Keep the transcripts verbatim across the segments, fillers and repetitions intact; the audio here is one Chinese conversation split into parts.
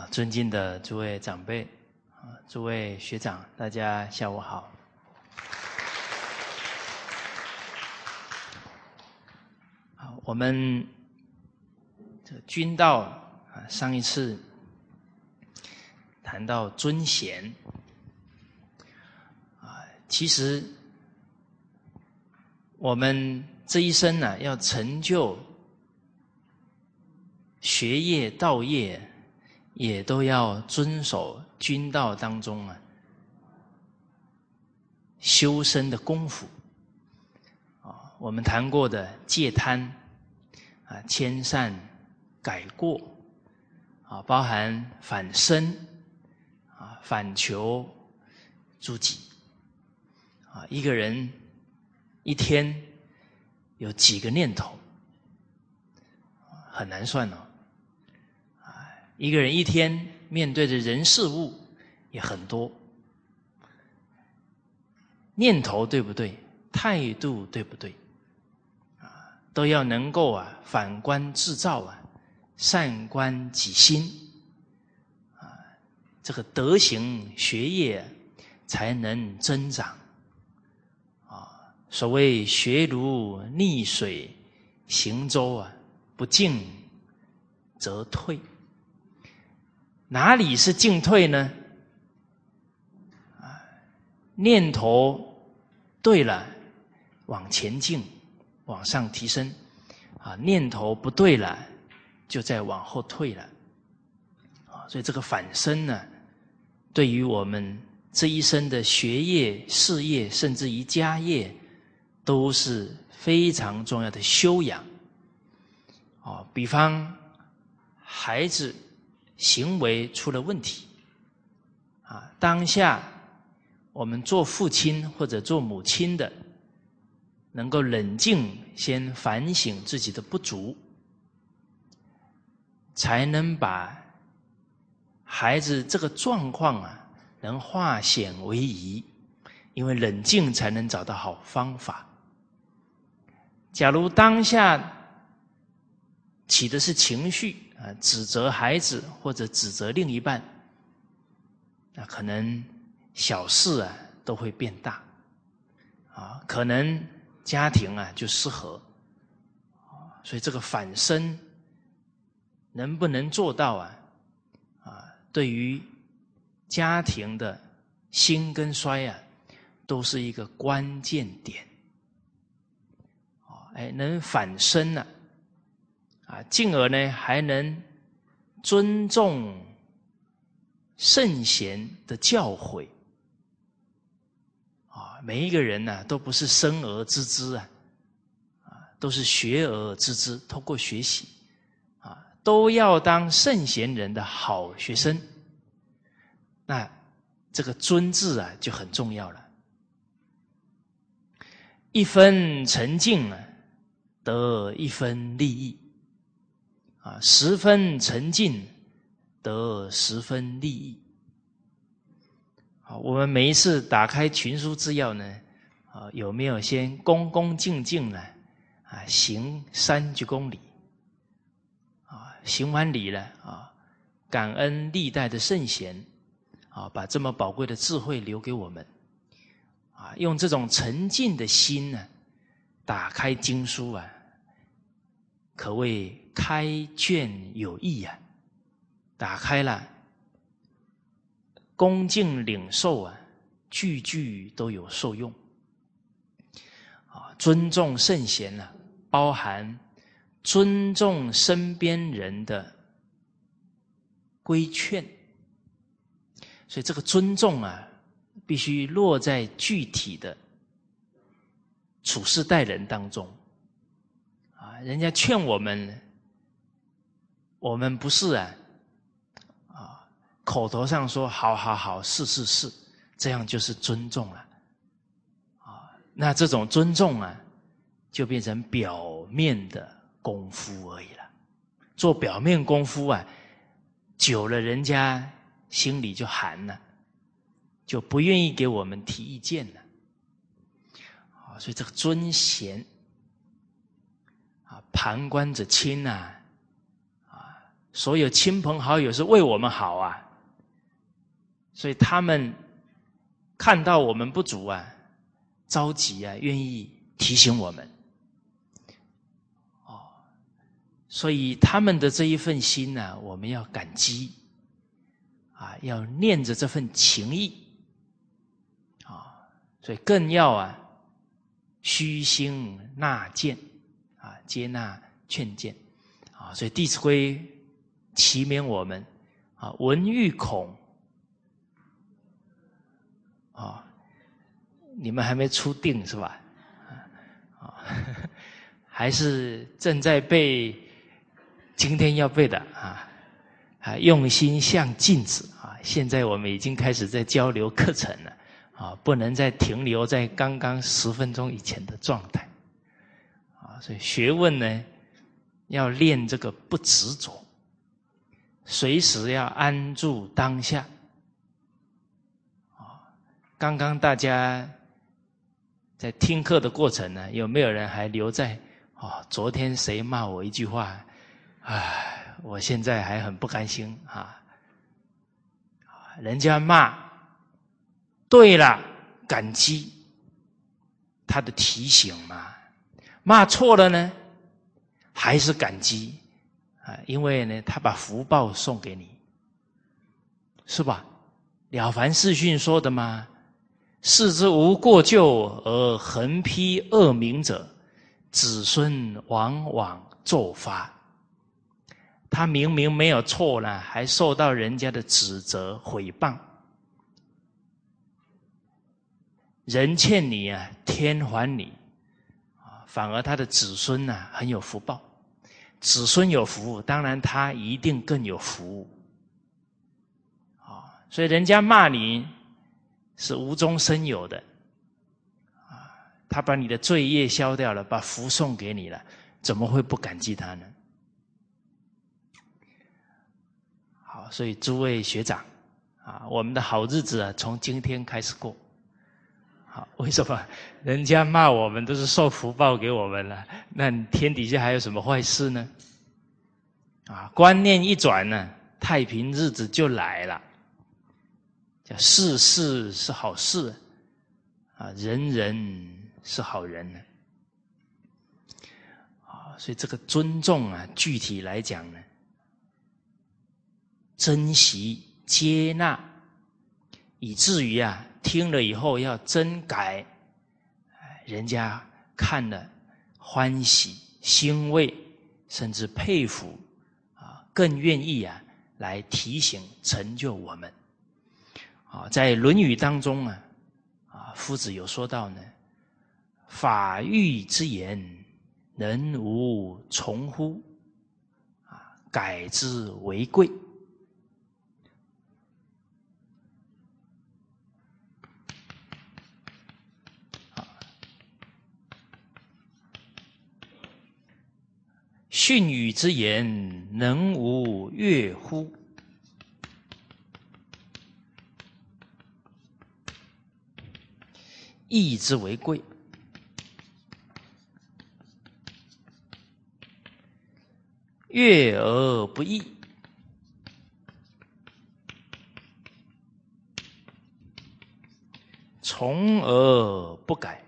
啊，尊敬的诸位长辈啊，诸位学长，大家下午好。好，我们这君道啊，上一次谈到尊贤啊，其实我们这一生呢、啊，要成就学业道业，也都要遵守君道当中啊修身的功夫啊。我们谈过的戒贪啊、迁善改过啊，包含反身啊、反求诸己啊。一个人一天有几个念头，很难算哦。一个人一天面对的人事物也很多，念头对不对？态度对不对？啊，都要能够啊反观自照啊，善观己心啊，这个德行学业才能增长啊。所谓学如逆水行舟啊，不进则退。哪里是进退呢？啊，念头对了，往前进，往上提升；啊，念头不对了，就再往后退了。啊，所以这个反身呢，对于我们这一生的学业、事业，甚至于家业，都是非常重要的修养。啊，比方孩子行为出了问题啊，当下我们做父亲或者做母亲的，能够冷静先反省自己的不足，才能把孩子这个状况啊能化险为夷，因为冷静才能找到好方法。假如当下起的是情绪啊，指责孩子或者指责另一半，那可能小事啊都会变大啊，可能家庭啊就失和啊。所以这个反身能不能做到啊？啊，对于家庭的兴跟衰啊，都是一个关键点。啊，哎，能反身呢、啊？啊，进而呢还能尊重圣贤的教诲啊。每一个人呢、啊、都不是生而知之啊，啊，都是学而知之，透过学习啊，都要当圣贤人的好学生。那这个尊字啊就很重要了。一分沉静啊，得一分利益。啊，十分沉静，得十分利益。好，我们每一次打开群书治要呢，啊，有没有先恭恭敬敬呢？啊，行三鞠躬礼。啊，行完礼了啊，感恩历代的圣贤，啊，把这么宝贵的智慧留给我们。啊，用这种沉静的心呢，打开经书啊，可谓开卷有益啊！打开了，恭敬领受啊，句句都有受用。啊，尊重圣贤啊，包含尊重身边人的规劝。所以这个尊重啊，必须落在具体的处事待人当中。啊，人家劝我们，我们不是啊，啊，口头上说好好好，是是是，这样就是尊重了，啊，那这种尊重啊，就变成表面的功夫而已了。做表面功夫啊，久了人家心里就寒了，就不愿意给我们提意见了。啊，所以这个尊贤啊，旁观者清啊，啊， 所有亲朋好友是为我们好啊，所以他们看到我们不足啊，着急啊，愿意提醒我们。哦，所以他们的这一份心呢、啊，我们要感激啊，要念着这份情谊啊，所以更要啊虚心纳谏啊，接纳劝谏啊，所以《弟子规》启勉我们啊，闻欲恐啊，你们还没出定是吧？啊，还是正在背今天要背的啊啊，用心像镜子啊！现在我们已经开始在交流课程了啊，不能再停留在刚刚十分钟以前的状态啊，所以学问呢，要练这个不执着，随时要安住当下。刚刚大家在听课的过程呢，有没有人还留在哦？昨天谁骂我一句话，唉，我现在还很不甘心啊！人家骂对了，感激他的提醒嘛；骂错了呢，还是感激啊，因为呢，他把福报送给你，是吧？了凡四训说的嘛。视之无过咎而横批恶名者，子孙往往作发。他明明没有错呢，还受到人家的指责毁谤。人欠你啊，天还你啊，反而他的子孙啊很有福报。子孙有福，当然他一定更有福啊。所以人家骂你是无中生有的啊，他把你的罪业消掉了，把福送给你了，怎么会不感激他呢？好，所以诸位学长啊，我们的好日子啊，从今天开始过。好，为什么？人家骂我们都是受福报给我们了，那天底下还有什么坏事呢？啊，观念一转呢，太平日子就来了。叫事事是好事啊，人人是好人呢啊，所以这个尊重啊，具体来讲呢，珍惜接纳，以至于啊，听了以后要真改，人家看了欢喜欣慰，甚至佩服啊，更愿意啊来提醒成就我们。啊，在《论语》当中啊，啊，夫子有说到呢，法欲之言，能无从乎？啊，改之为贵。训语之言，能无悦乎？义之为贵。悦而不义，从而不改。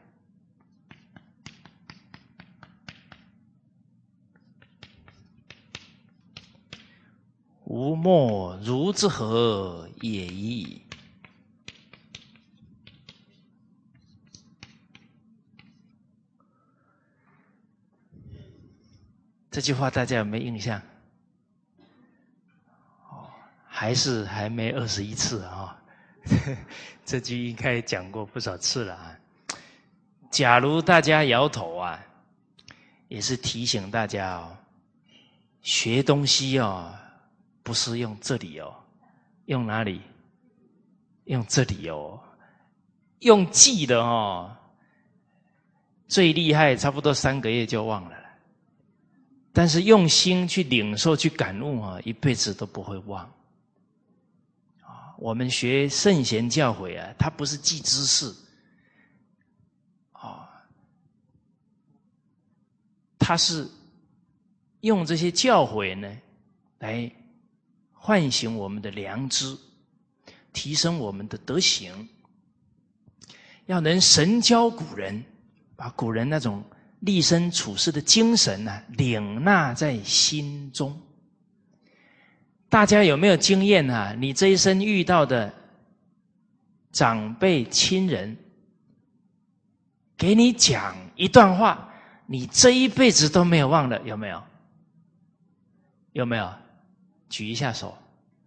吾莫如之何也已矣。这句话大家有没有印象？哦，还是还没二十一次啊、哦？这句应该讲过不少次了啊。假如大家摇头啊，也是提醒大家哦，学东西哦，不是用这里哦，用哪里？用这里哦，用记的哦，最厉害，差不多三个月就忘了。但是用心去领受、去感悟啊，一辈子都不会忘。啊，我们学圣贤教诲啊，它不是记知识，啊，它是用这些教诲呢，来唤醒我们的良知，提升我们的德行，要能神交古人，把古人那种立身处世的精神啊，领纳在心中。大家有没有经验啊？你这一生遇到的长辈亲人，给你讲一段话，你这一辈子都没有忘了，有没有？有没有？举一下手。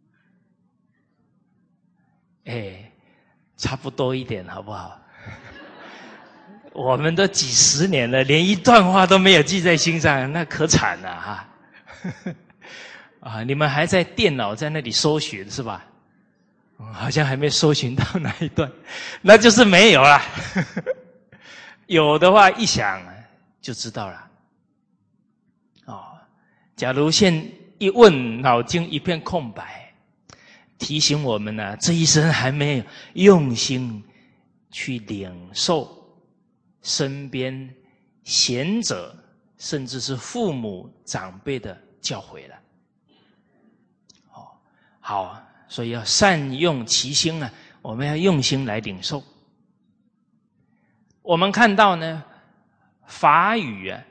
哎，差不多一点好不好？我们都几十年了，连一段话都没有记在心上，那可惨了哈！啊，你们还在电脑在那里搜寻是吧？好像还没搜寻到哪一段，那就是没有啦。有的话一想就知道了。哦，假如现一问，脑筋一片空白，提醒我们呢、啊，这一生还没有用心去领受身边贤者，甚至是父母长辈的教诲了。哦，好，所以要善用其心啊，我们要用心来领受。我们看到呢，法语啊，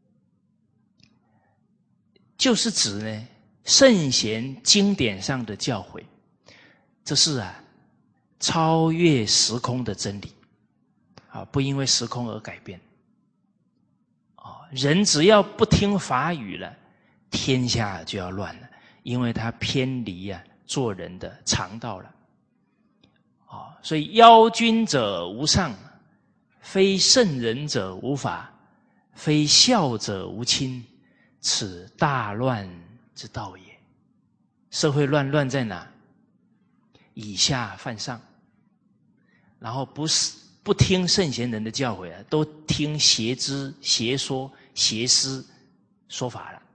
就是指呢圣贤经典上的教诲，这是啊超越时空的真理啊，不因为时空而改变。啊，人只要不听法语了，天下就要乱了，因为他偏离啊做人的常道了。啊，所以邀君者无上，非圣人者无法，非孝者无亲，此大乱之道也。社会乱乱在哪？以下犯上，然后不是不听圣贤人的教诲啊，都听邪知邪说邪思说法了。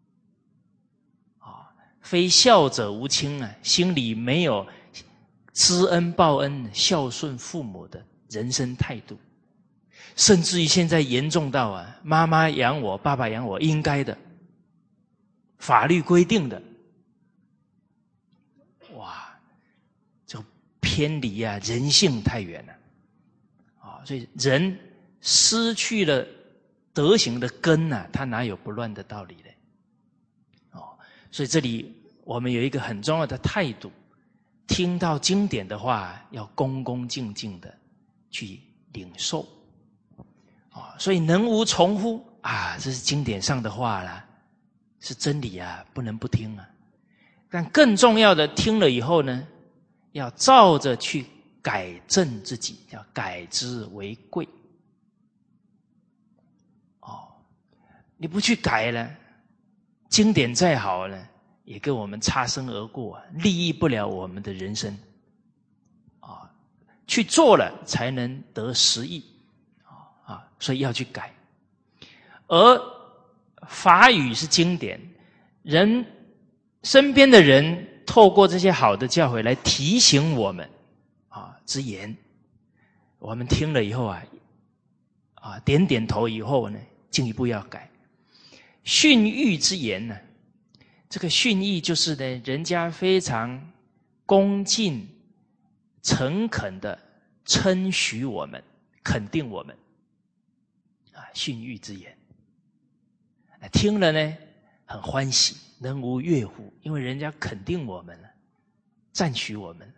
啊，非孝者无亲啊，心里没有知恩报恩、孝顺父母的人生态度，甚至于现在严重到啊，妈妈养我，爸爸养我，应该的，法律规定的，哇，就偏离啊人性太远了啊！所以人失去了德行的根啊，他哪有不乱的道理呢？哦，所以这里我们有一个很重要的态度。听到经典的话，要恭恭敬敬的去领受啊，所以能无从乎啊？这是经典上的话啦，是真理啊，不能不听啊。但更重要的，听了以后呢，要照着去改正自己，要改之为贵。哦，你不去改了，经典再好呢，也跟我们擦身而过，利益不了我们的人生啊！去做了才能得实益啊！所以要去改。而法语是经典，人身边的人透过这些好的教诲来提醒我们啊之言，我们听了以后啊啊点点头以后呢，进一步要改。训喻之言呢？这个训义就是呢，人家非常恭敬、诚恳的称许我们、肯定我们，啊，训喻之言，听了呢很欢喜，能无悦乎？因为人家肯定我们了，赞许我们了。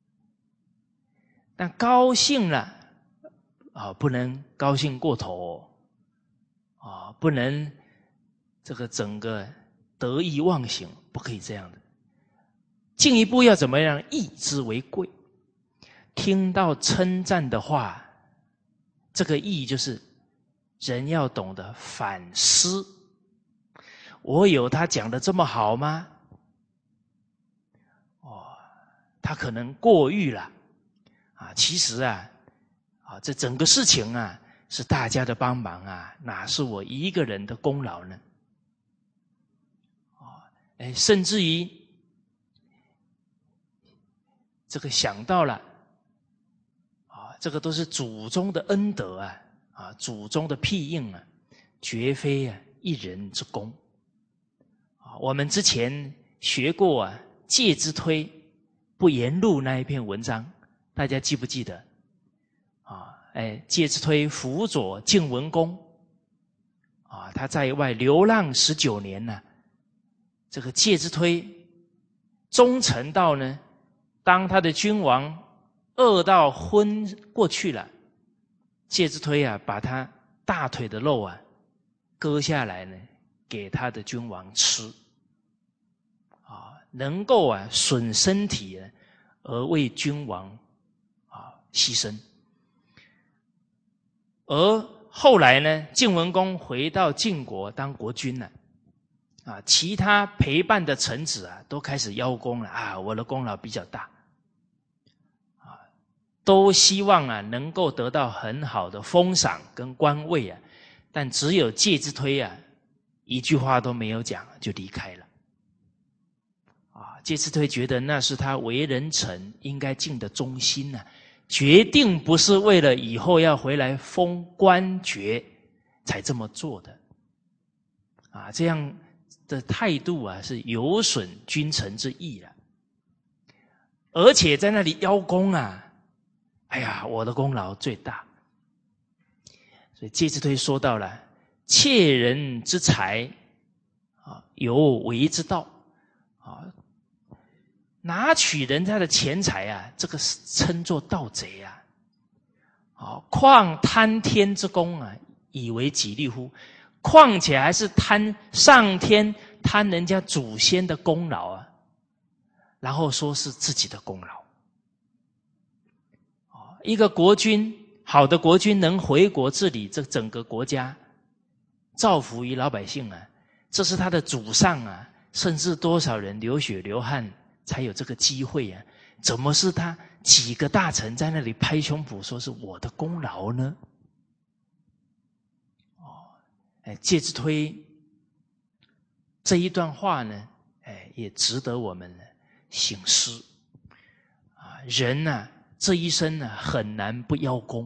但高兴了啊，不能高兴过头啊，不能这个整个得意忘形，不可以这样的。进一步要怎么样？义之为贵。听到称赞的话，这个义就是人要懂得反思。我有他讲的这么好吗？哦，他可能过誉了啊。其实啊，啊，这整个事情啊是大家的帮忙啊，哪是我一个人的功劳呢？哎，甚至于这个想到了啊，这个都是祖宗的恩德啊，啊，祖宗的庇应啊，绝非啊一人之功啊。我们之前学过啊， 介之推不言录那一篇文章，大家记不记得？啊，哎，介之推辅佐晋文公，啊，他在外流浪十九年呢、啊。这个介之推忠诚到呢，当他的君王饿到昏过去了，介之推啊，把他大腿的肉啊割下来呢，给他的君王吃，啊，能够啊损身体呢，而为君王啊牺牲。而后来呢，晋文公回到晋国当国君了。啊，其他陪伴的臣子啊，都开始邀功了啊！我的功劳比较大，啊，都希望啊能够得到很好的封赏跟官位啊，但只有介之推啊，一句话都没有讲就离开了。啊，介之推觉得那是他为人臣应该尽的忠心啊，决定不是为了以后要回来封官爵才这么做的，啊，这样的态度啊，是有损君臣之义了。而且在那里邀功啊，哎呀，我的功劳最大。所以介之推说到了，窃人之财啊，有为之道啊，拿取人家的钱财啊，这个称作盗贼啊。啊，况贪天之功啊，以为己利乎？况且还是贪上天贪人家祖先的功劳啊，然后说是自己的功劳。一个国君，好的国君能回国治理这整个国家，造福于老百姓啊，这是他的祖上啊，甚至多少人流血流汗才有这个机会啊，怎么是他几个大臣在那里拍胸脯说是我的功劳呢？哎，介之推这一段话呢，哎，也值得我们省思啊。人啊，这一生呢、啊，很难不邀功。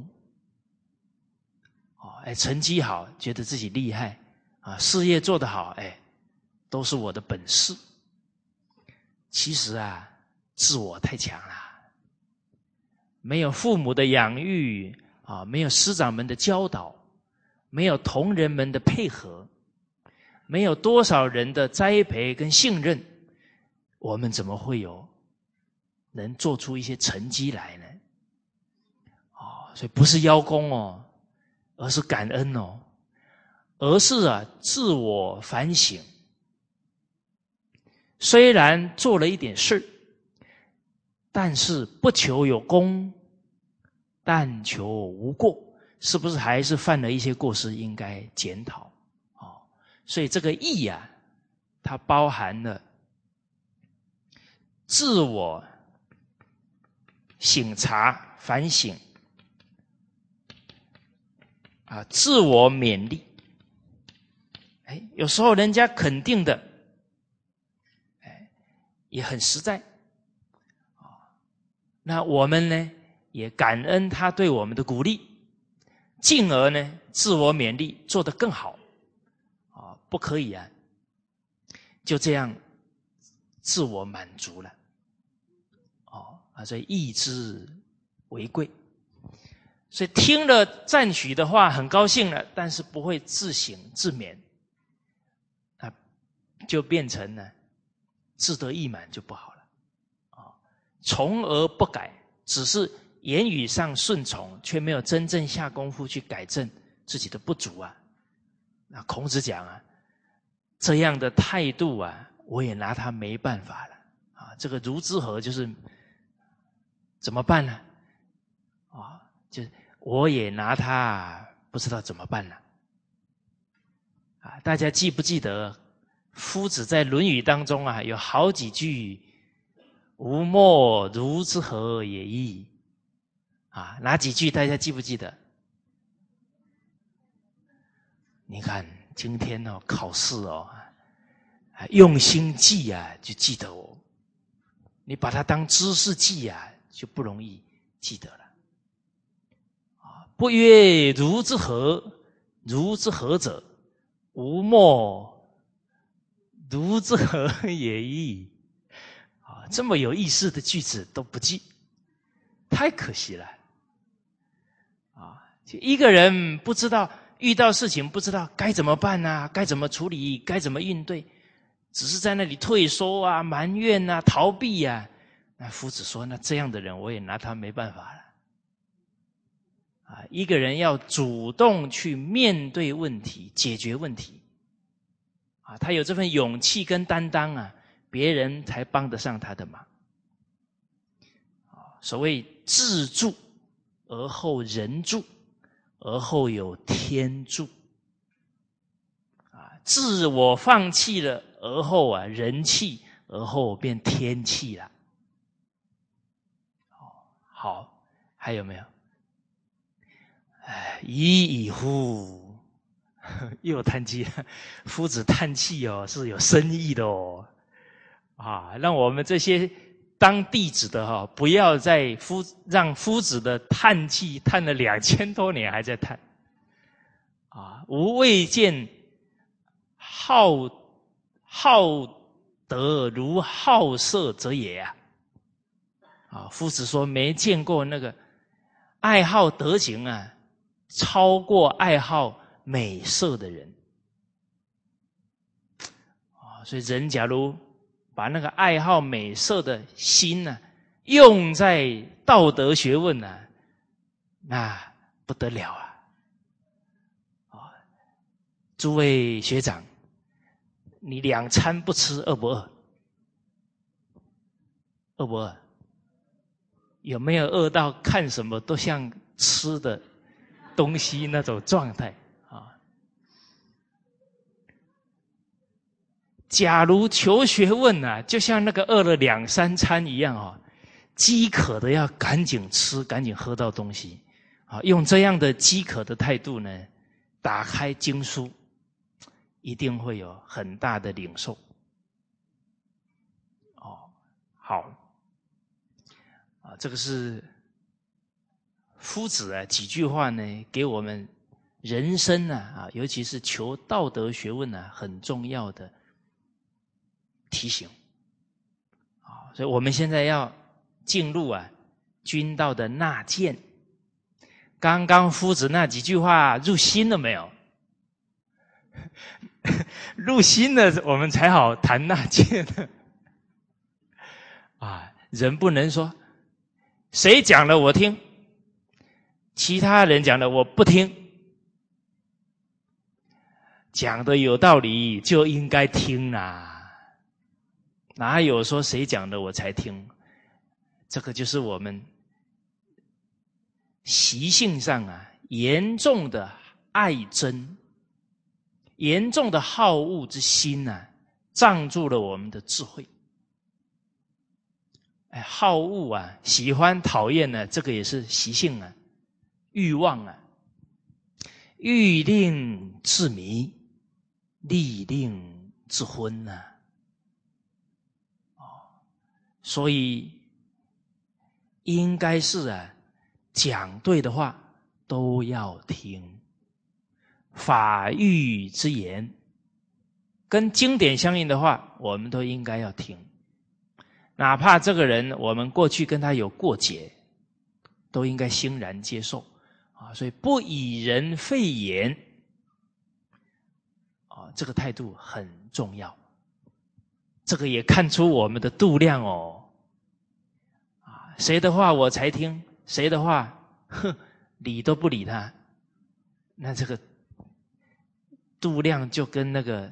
哦，哎，成绩好，觉得自己厉害啊，事业做得好，哎，都是我的本事。其实啊，自我太强了，没有父母的养育啊，没有师长们的教导。没有同仁们的配合，没有多少人的栽培跟信任，我们怎么会有能做出一些成绩来呢？哦，所以不是邀功哦，而是感恩哦，而是啊自我反省。虽然做了一点事，但是不求有功，但求无过。是不是还是犯了一些过失，应该检讨？哦，所以这个义啊，它包含了自我省察、反省啊，自我勉励。哎，有时候人家肯定的，哎，也很实在。啊，那我们呢，也感恩他对我们的鼓励。进而呢，自我勉励，做得更好，啊，不可以啊，就这样自我满足了，哦啊，所以义之为贵。所以听了赞许的话，很高兴了，但是不会自省自勉，啊，就变成呢自得意满就不好了，啊，从而不改，只是。言语上顺从，却没有真正下功夫去改正自己的不足啊。那孔子讲啊，这样的态度啊，我也拿他没办法了啊。这个如之何就是怎么办呢？啊，就是我也拿他不知道怎么办了啊。大家记不记得夫子在《论语》当中啊，有好几句“吾莫如之何也已”。啊，哪几句大家记不记得？你看今天哦，考试哦，用心记啊，就记得哦。你把它当知识记啊，就不容易记得了。啊，不曰如之何？如之何者？吾莫如之何也已。啊， 啊，这么有意思的句子都不记，太可惜了。啊，就一个人不知道遇到事情不知道该怎么办啊，该怎么处理，该怎么应对，只是在那里退缩啊、埋怨啊、逃避啊。那夫子说，那这样的人我也拿他没办法了。啊，一个人要主动去面对问题，解决问题。啊，他有这份勇气跟担当啊，别人才帮得上他的忙。啊，所谓自助而后人助，而后有天助。啊，自我放弃了，而后啊人弃，而后变天弃了。好，还有没有？哎，已矣乎！又叹气，夫子叹气哦，是有深意的哦。啊，让我们这些当弟子的哈、哦，不要再夫让夫子的叹气叹了两千多年还在叹。啊，吾未见好好德如好色者也啊！啊，夫子说没见过那个爱好德行啊，超过爱好美色的人。啊，所以人假如把那个爱好美色的心呢、啊，用在道德学问呢、啊，那不得了啊！啊，诸位学长，你两餐不吃饿不饿？饿不饿？有没有饿到看什么都像吃的东西那种状态啊？假如求学问啊，就像那个饿了两三餐一样啊，饥渴的要赶紧吃，赶紧喝到东西啊，用这样的饥渴的态度呢，打开经书，一定会有很大的领受。哦，好。啊，这个是夫子啊几句话呢，给我们人生啊啊，尤其是求道德学问啊，很重要的提醒。啊，所以我们现在要进入啊君道的纳谏。刚刚夫子那几句话入心了没有？入心了，我们才好谈纳谏呢。啊，人不能说谁讲了我听，其他人讲的我不听，讲的有道理就应该听啦，哪有说谁讲的我才听？这个就是我们习性上啊严重的爱憎，严重的好恶之心啊，障住了我们的智慧。哎，好恶啊，喜欢讨厌呢、啊，这个也是习性啊，欲望啊，欲令自迷，利令自昏呐、啊。哦，所以应该是啊，讲对的话都要听，法律之言跟经典相应的话，我们都应该要听。哪怕这个人我们过去跟他有过节，都应该欣然接受啊！所以不以人废言啊，这个态度很重要。这个也看出我们的度量哦。啊，谁的话我才听，谁的话哼理都不理他，那这个度量就跟那个。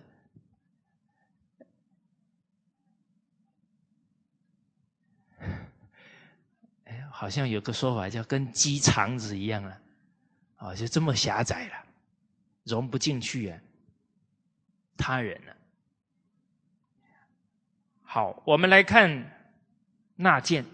好像有个说法叫跟鸡肠子一样了，啊，就这么狭窄了，容不进去啊，他人了。好，我们来看纳谏。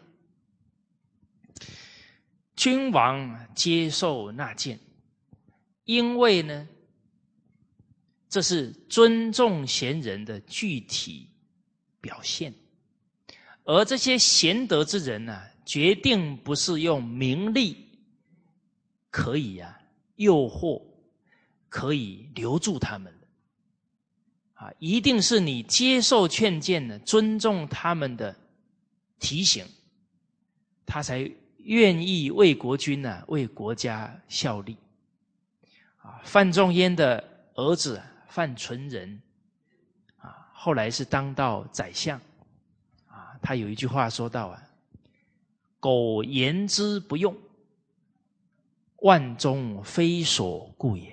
君王接受纳谏，因为呢，这是尊重贤人的具体表现，而这些贤德之人呢、啊，决定不是用名利可以啊诱惑，可以留住他们的啊，一定是你接受劝谏呢，尊重他们的提醒，他才愿意为国君啊，为国家效力。啊，范仲淹的儿子范纯仁啊，后来是当到宰相啊，他有一句话说到啊，苟言之不用，万中非所顾也。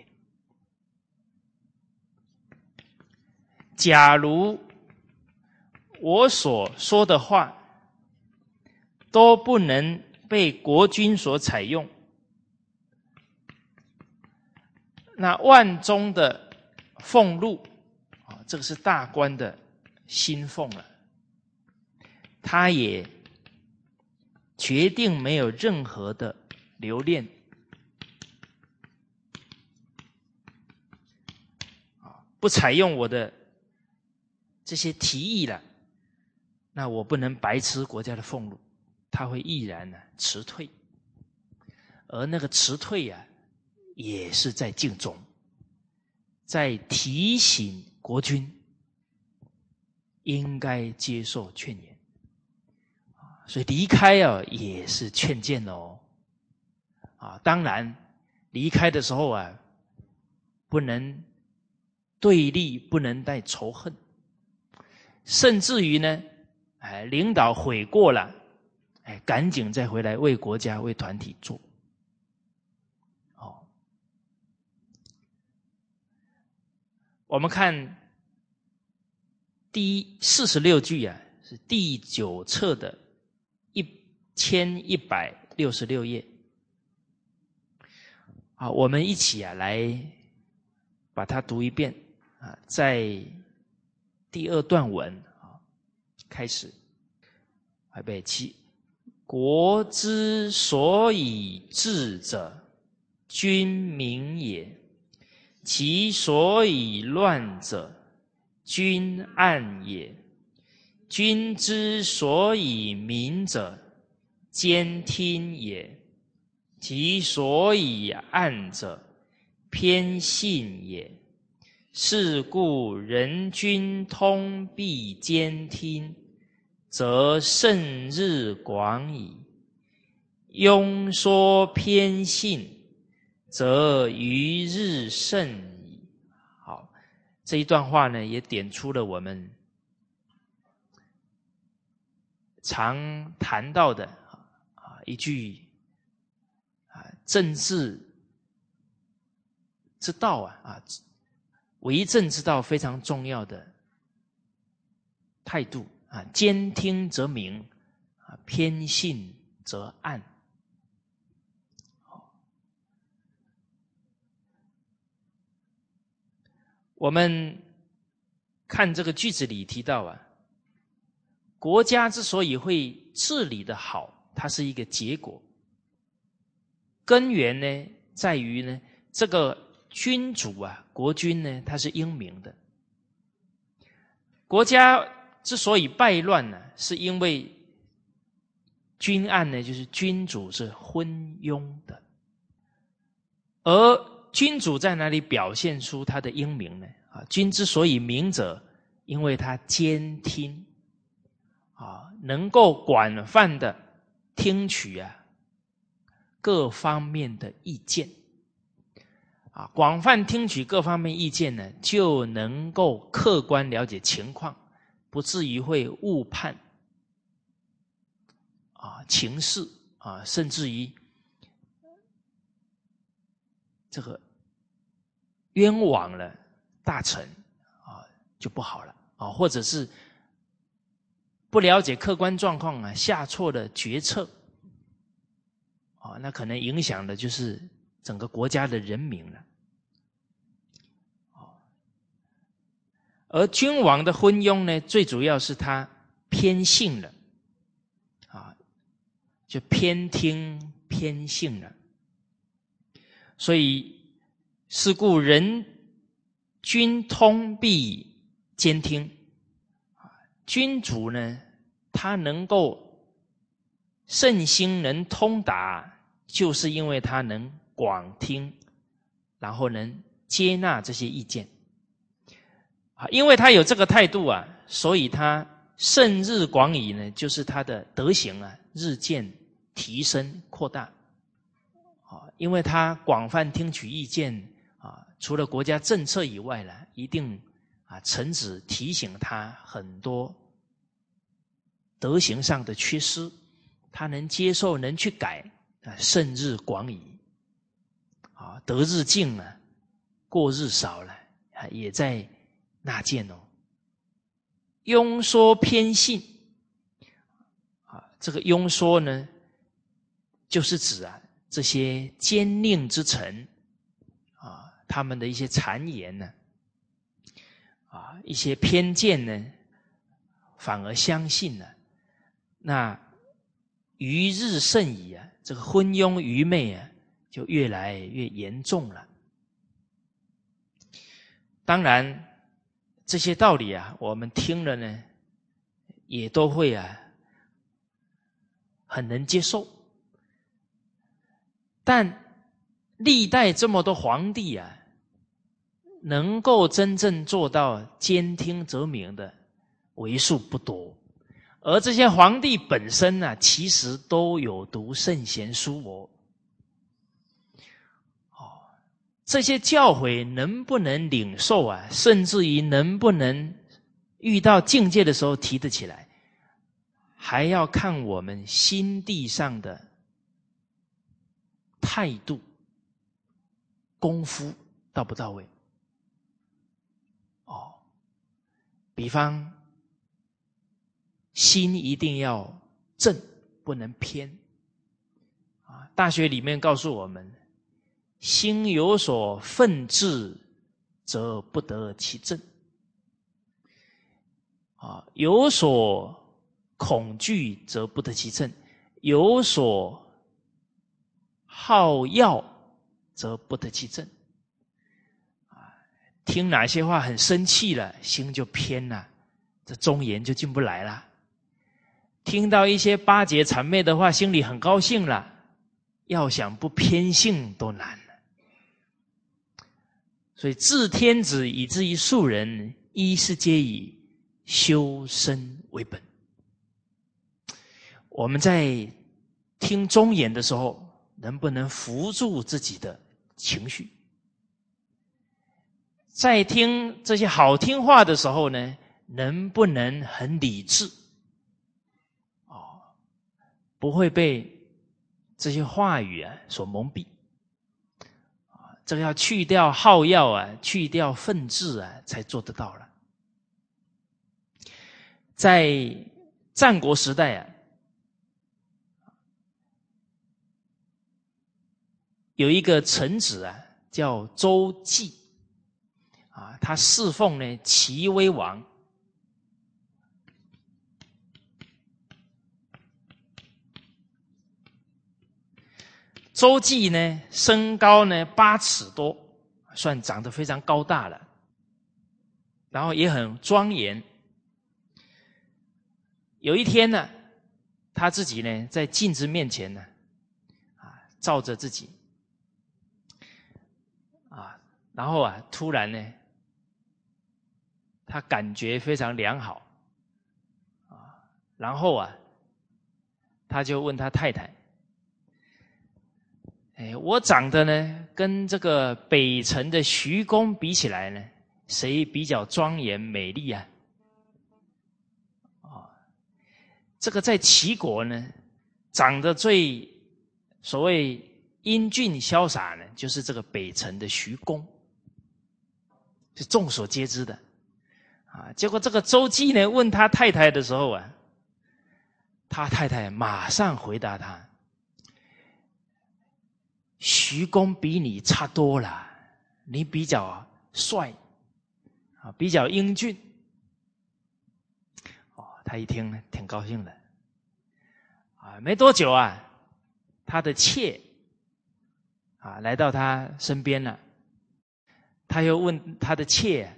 假如我所说的话都不能被国君所采用，那万中的俸禄啊，这个是大官的薪俸了，他也决定没有任何的留恋啊，不采用我的这些提议了，那我不能白吃国家的俸禄，他会毅然呢辞退，而那个辞退啊，也是在敬忠，在提醒国君应该接受劝言，所以离开啊也是劝谏哦。啊，当然离开的时候啊，不能对立，不能带仇恨，甚至于呢，哎，领导悔过了，哎，赶紧再回来为国家、为团体做。哦，我们看第四十六句啊，是第九册的一千一百六十六页。好，我们一起啊来把它读一遍啊，在第二段文啊开始，预备起。国之所以治者，君明也；其所以乱者，君暗也。君之所以明者，兼听也；其所以暗者，偏信也。是故人君通必兼听，则胜日广矣；庸说偏信，则余日甚矣。好，这一段话呢，也点出了我们常谈到的啊一句啊政治之道啊啊为政之道非常重要的态度啊，兼听则明，啊偏信则暗。我们看这个句子里提到啊，国家之所以会治理的好，它是一个结果，根源呢在于呢这个君主啊，国君呢他是英明的。国家之所以败乱呢，是因为君暗呢，就是君主是昏庸的。而君主在哪里表现出他的英明呢？啊，君之所以明者，因为他兼听，啊，能够广泛的听取啊各方面的意见，啊，广泛听取各方面意见呢，就能够客观了解情况，不至于会误判啊情势啊，甚至于这个冤枉了大臣啊，就不好了啊，或者是不了解客观状况啊，下错了决策啊，那可能影响的就是整个国家的人民了。而君王的昏庸呢，最主要是他偏信了啊，就偏听偏信了。所以是故人君通必兼听，君主呢，他能够圣心能通达，就是因为他能广听，然后能接纳这些意见啊，因为他有这个态度啊，所以他胜日广矣呢，就是他的德行啊日渐提升扩大。啊，因为他广泛听取意见啊，除了国家政策以外呢，一定啊臣子提醒他很多德行上的缺失，他能接受，能去改啊，胜日广矣。啊，得日进了，过日少了，啊，也在纳谏哦。庸说偏信啊，这个庸说呢，就是指啊这些奸佞之臣啊，他们的一些谗言呢，啊，一些偏见呢，反而相信了。那余日甚矣啊，这个昏庸愚昧啊，就越来越严重了。当然，这些道理啊，我们听了呢，也都会啊，很能接受。但历代这么多皇帝啊，能够真正做到兼听则明的为数不多。而这些皇帝本身呢、啊，其实都有读圣贤书哦。哦，这些教诲能不能领受啊，甚至于能不能遇到境界的时候提得起来，还要看我们心地上的态度、功夫到不到位。哦，比方心一定要正，不能偏。啊，大学里面告诉我们，心有所愤志，则不得其正。啊，有所恐惧，则不得其正；有所好要，则不得其正。啊，听哪些话很生气了，心就偏了，这忠言就进不来了。听到一些巴结谄媚的话，心里很高兴了，要想不偏信都难了。所以治天子以至于庶人，一是皆以修身为本。我们在听忠言的时候，能不能扶住自己的情绪？在听这些好听话的时候呢，能不能很理智？哦，不会被这些话语啊所蒙蔽。啊，这个要去掉好要啊，去掉愤志啊，才做得到了。在战国时代啊，有一个臣子啊，叫周忌啊，他侍奉呢齐威王。周忌呢，身高呢八尺多，算长得非常高大了，然后也很庄严。有一天呢，他自己呢在镜子面前呢，啊，照着自己，啊，然后啊，突然呢，他感觉非常良好，啊，然后啊，他就问他太太。哎，我长得呢，跟这个北辰的徐公比起来呢，谁比较庄严美丽啊？哦，这个在齐国呢，长得最所谓英俊潇洒呢，就是这个北辰的徐公，是众所皆知的。啊，结果这个周忌呢，问他太太的时候啊，他太太马上回答他。徐公比你差多了，你比较帅啊，比较英俊。哦，他一听挺高兴的啊。没多久啊，他的妾啊来到他身边了，他又问他的妾：“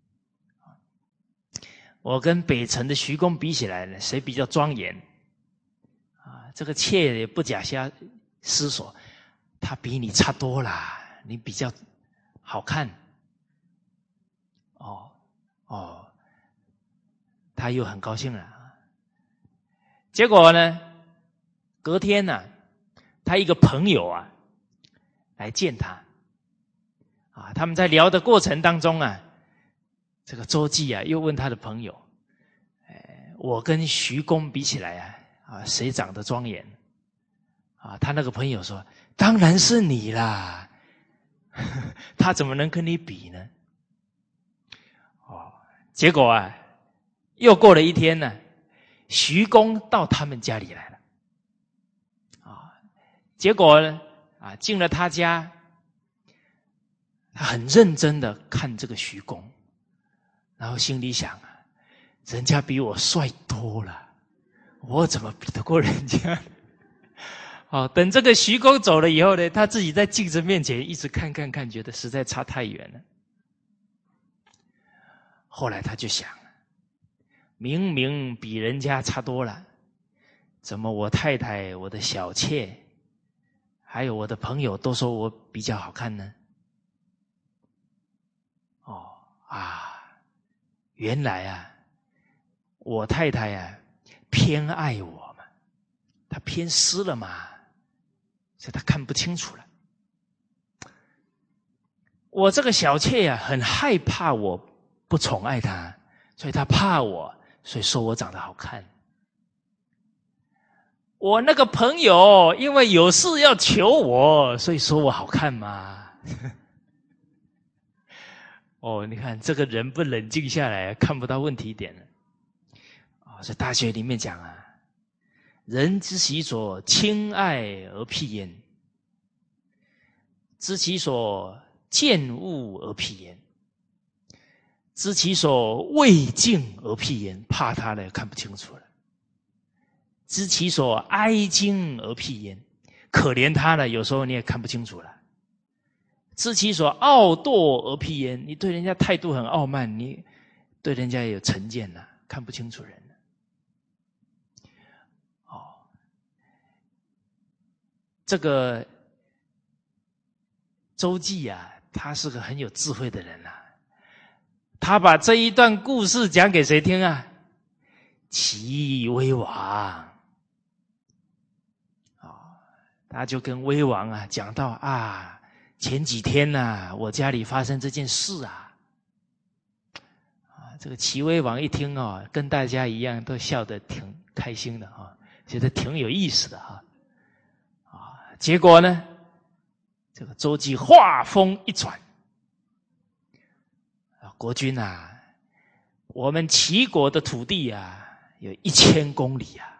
我跟北辰的徐公比起来呢，谁比较庄严？”啊，这个妾也不假瞎思索。他比你差多啦，你比较好看。哦哦， 他又很高兴了。结果呢，隔天呢、啊，他一个朋友啊来见他，啊，他们在聊的过程当中啊，这个周济啊又问他的朋友，哎，我跟徐公比起来啊，啊，谁长得庄严？啊，他那个朋友说，当然是你啦，他怎么能跟你比呢？哦，结果啊，又过了一天呢，徐公到他们家里来了，啊，结果呢，啊，进了他家，他很认真的看这个徐公，然后心里想啊，人家比我帅多了，我怎么比得过人家？好，等这个徐公走了以后呢，他自己在镜子面前一直看看看，觉得实在差太远了。后来他就想，明明比人家差多了，怎么我太太、我的小妾，还有我的朋友都说我比较好看呢？哦啊，原来啊，我太太啊偏爱我嘛，她偏私了嘛，所以她看不清楚了。我这个小妾啊，很害怕我不宠爱她，所以她怕我，所以说我长得好看。我那个朋友因为有事要求我，所以说我好看嘛。哦，你看这个人不冷静下来，看不到问题点了。啊、哦，在大学里面讲啊，人之其所亲爱而辟焉，知其所见恶而辟焉，知其所畏敬而辟焉，怕他了看不清楚了。知其所哀矜而辟焉，可怜他了，有时候你也看不清楚了。知其所傲惰而辟焉，你对人家态度很傲慢，你对人家也有成见了，看不清楚人了。哦，这个周济啊，他是个很有智慧的人啊。他把这一段故事讲给谁听啊？齐威王。他就跟威王啊讲到啊，前几天啊，我家里发生这件事啊，啊，这个齐威王一听哦，跟大家一样都笑得挺开心的啊，觉得挺有意思的哈，啊，结果呢，这个周济话锋一转，啊，国君啊，我们齐国的土地啊，有一千公里啊。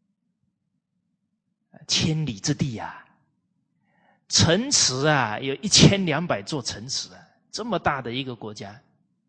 千里之地啊，城池啊，有一千两百座城池啊，这么大的一个国家，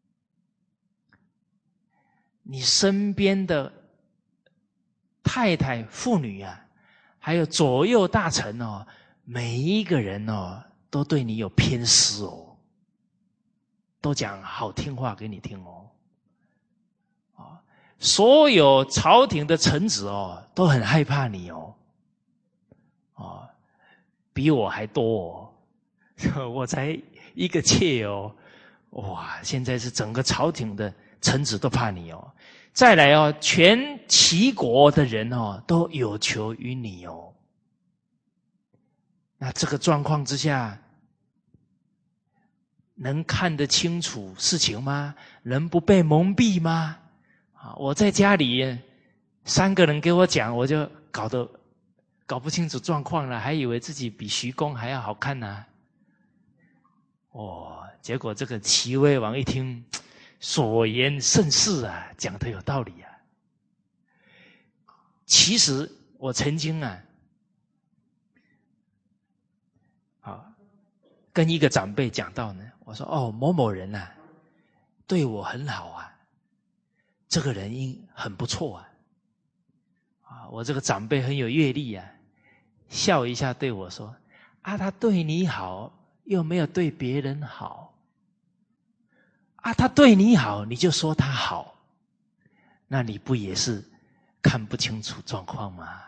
你身边的太太、妇女啊，还有左右大臣哦，每一个人哦，都对你有偏私哦，都讲好听话给你听哦，哦，所有朝廷的臣子哦，都很害怕你哦。哦，比我还多哦，我才一个妾哦，哇！现在是整个朝廷的臣子都怕你哦。再来哦，全齐国的人哦都有求于你哦。那这个状况之下，能看得清楚事情吗？能不被蒙蔽吗？啊，我在家里三个人给我讲，我就搞得。搞不清楚状况了，还以为自己比徐公还要好看呢、啊。哦，结果这个齐威王一听，所言甚是啊，讲得有道理啊。其实我曾经啊，啊，跟一个长辈讲到呢，我说哦，某某人啊，对我很好啊，这个人应很不错啊。啊，我这个长辈很有阅历啊。笑一下对我说，啊，他对你好又没有对别人好，啊，他对你好你就说他好，那你不也是看不清楚状况吗？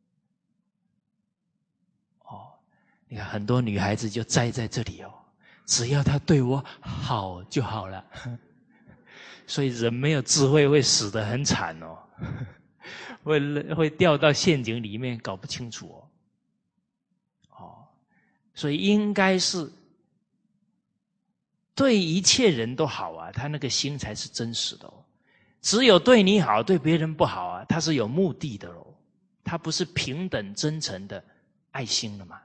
哦，你看很多女孩子就栽在这里哦，只要他对我好就好了， 所以人没有智慧会死得很惨哦，会会掉到陷阱里面搞不清楚哦。哦，所以应该是对一切人都好啊，他那个心才是真实的哦。只有对你好，对别人不好啊，他是有目的的喽，他不是平等真诚的爱心了嘛。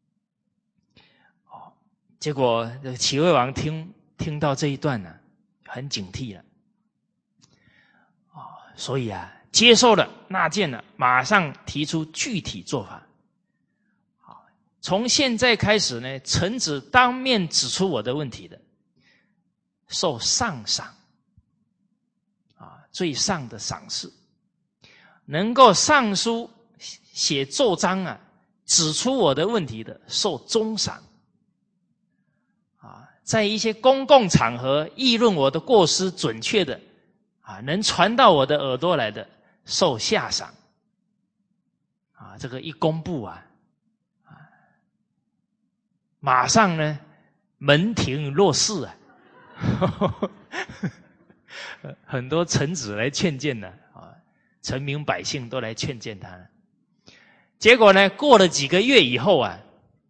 哦，结果齐惠王听听到这一段呢、啊，很警惕了。哦，所以啊，接受了纳谏了，马上提出具体做法。好，从现在开始呢，臣子当面指出我的问题的，受上赏。啊，最上的赏识，能够上书写奏章啊，指出我的问题的，受中赏。啊，在一些公共场合议论我的过失准确的，啊，能传到我的耳朵来的，受下赏。啊，这个一公布啊，啊，马上呢，门庭若市啊。很多臣子来劝谏呢，啊，臣民百姓都来劝谏他了。结果呢，过了几个月以后啊，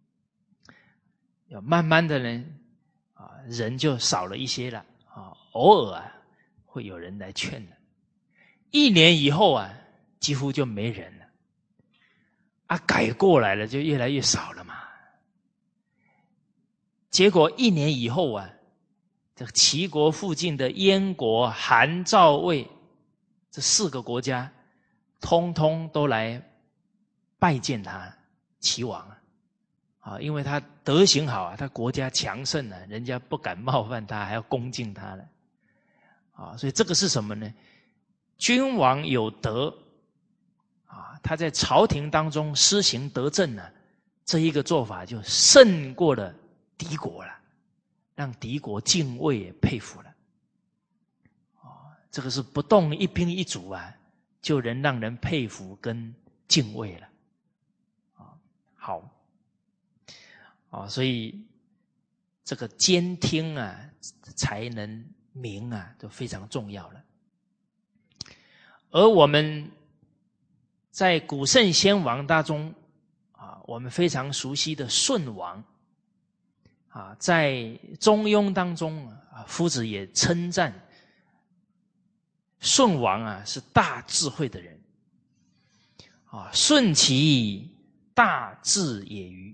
慢慢的呢，啊，人就少了一些了，啊，偶尔啊会有人来劝了。一年以后啊，几乎就没人了，啊，改过来了就越来越少了嘛。结果一年以后啊，这个齐国附近的燕国、韩、赵、魏这四个国家，通通都来拜见他齐王啊，啊，因为他德行好啊，他国家强盛啊，人家不敢冒犯他，还要恭敬他了，啊，所以这个是什么呢？君王有德啊，他在朝廷当中施行德政呢、啊，这一个做法就胜过了敌国了。让敌国敬畏佩服了，哦，这个是不动一兵一卒啊，就能让人佩服跟敬畏了，啊、哦，好，哦，所以这个监听啊，才能明啊，就非常重要了。而我们在古圣先王当中啊，我们非常熟悉的舜王。啊，在中庸当中啊，夫子也称赞舜王啊是大智慧的人啊，舜其大智也愚。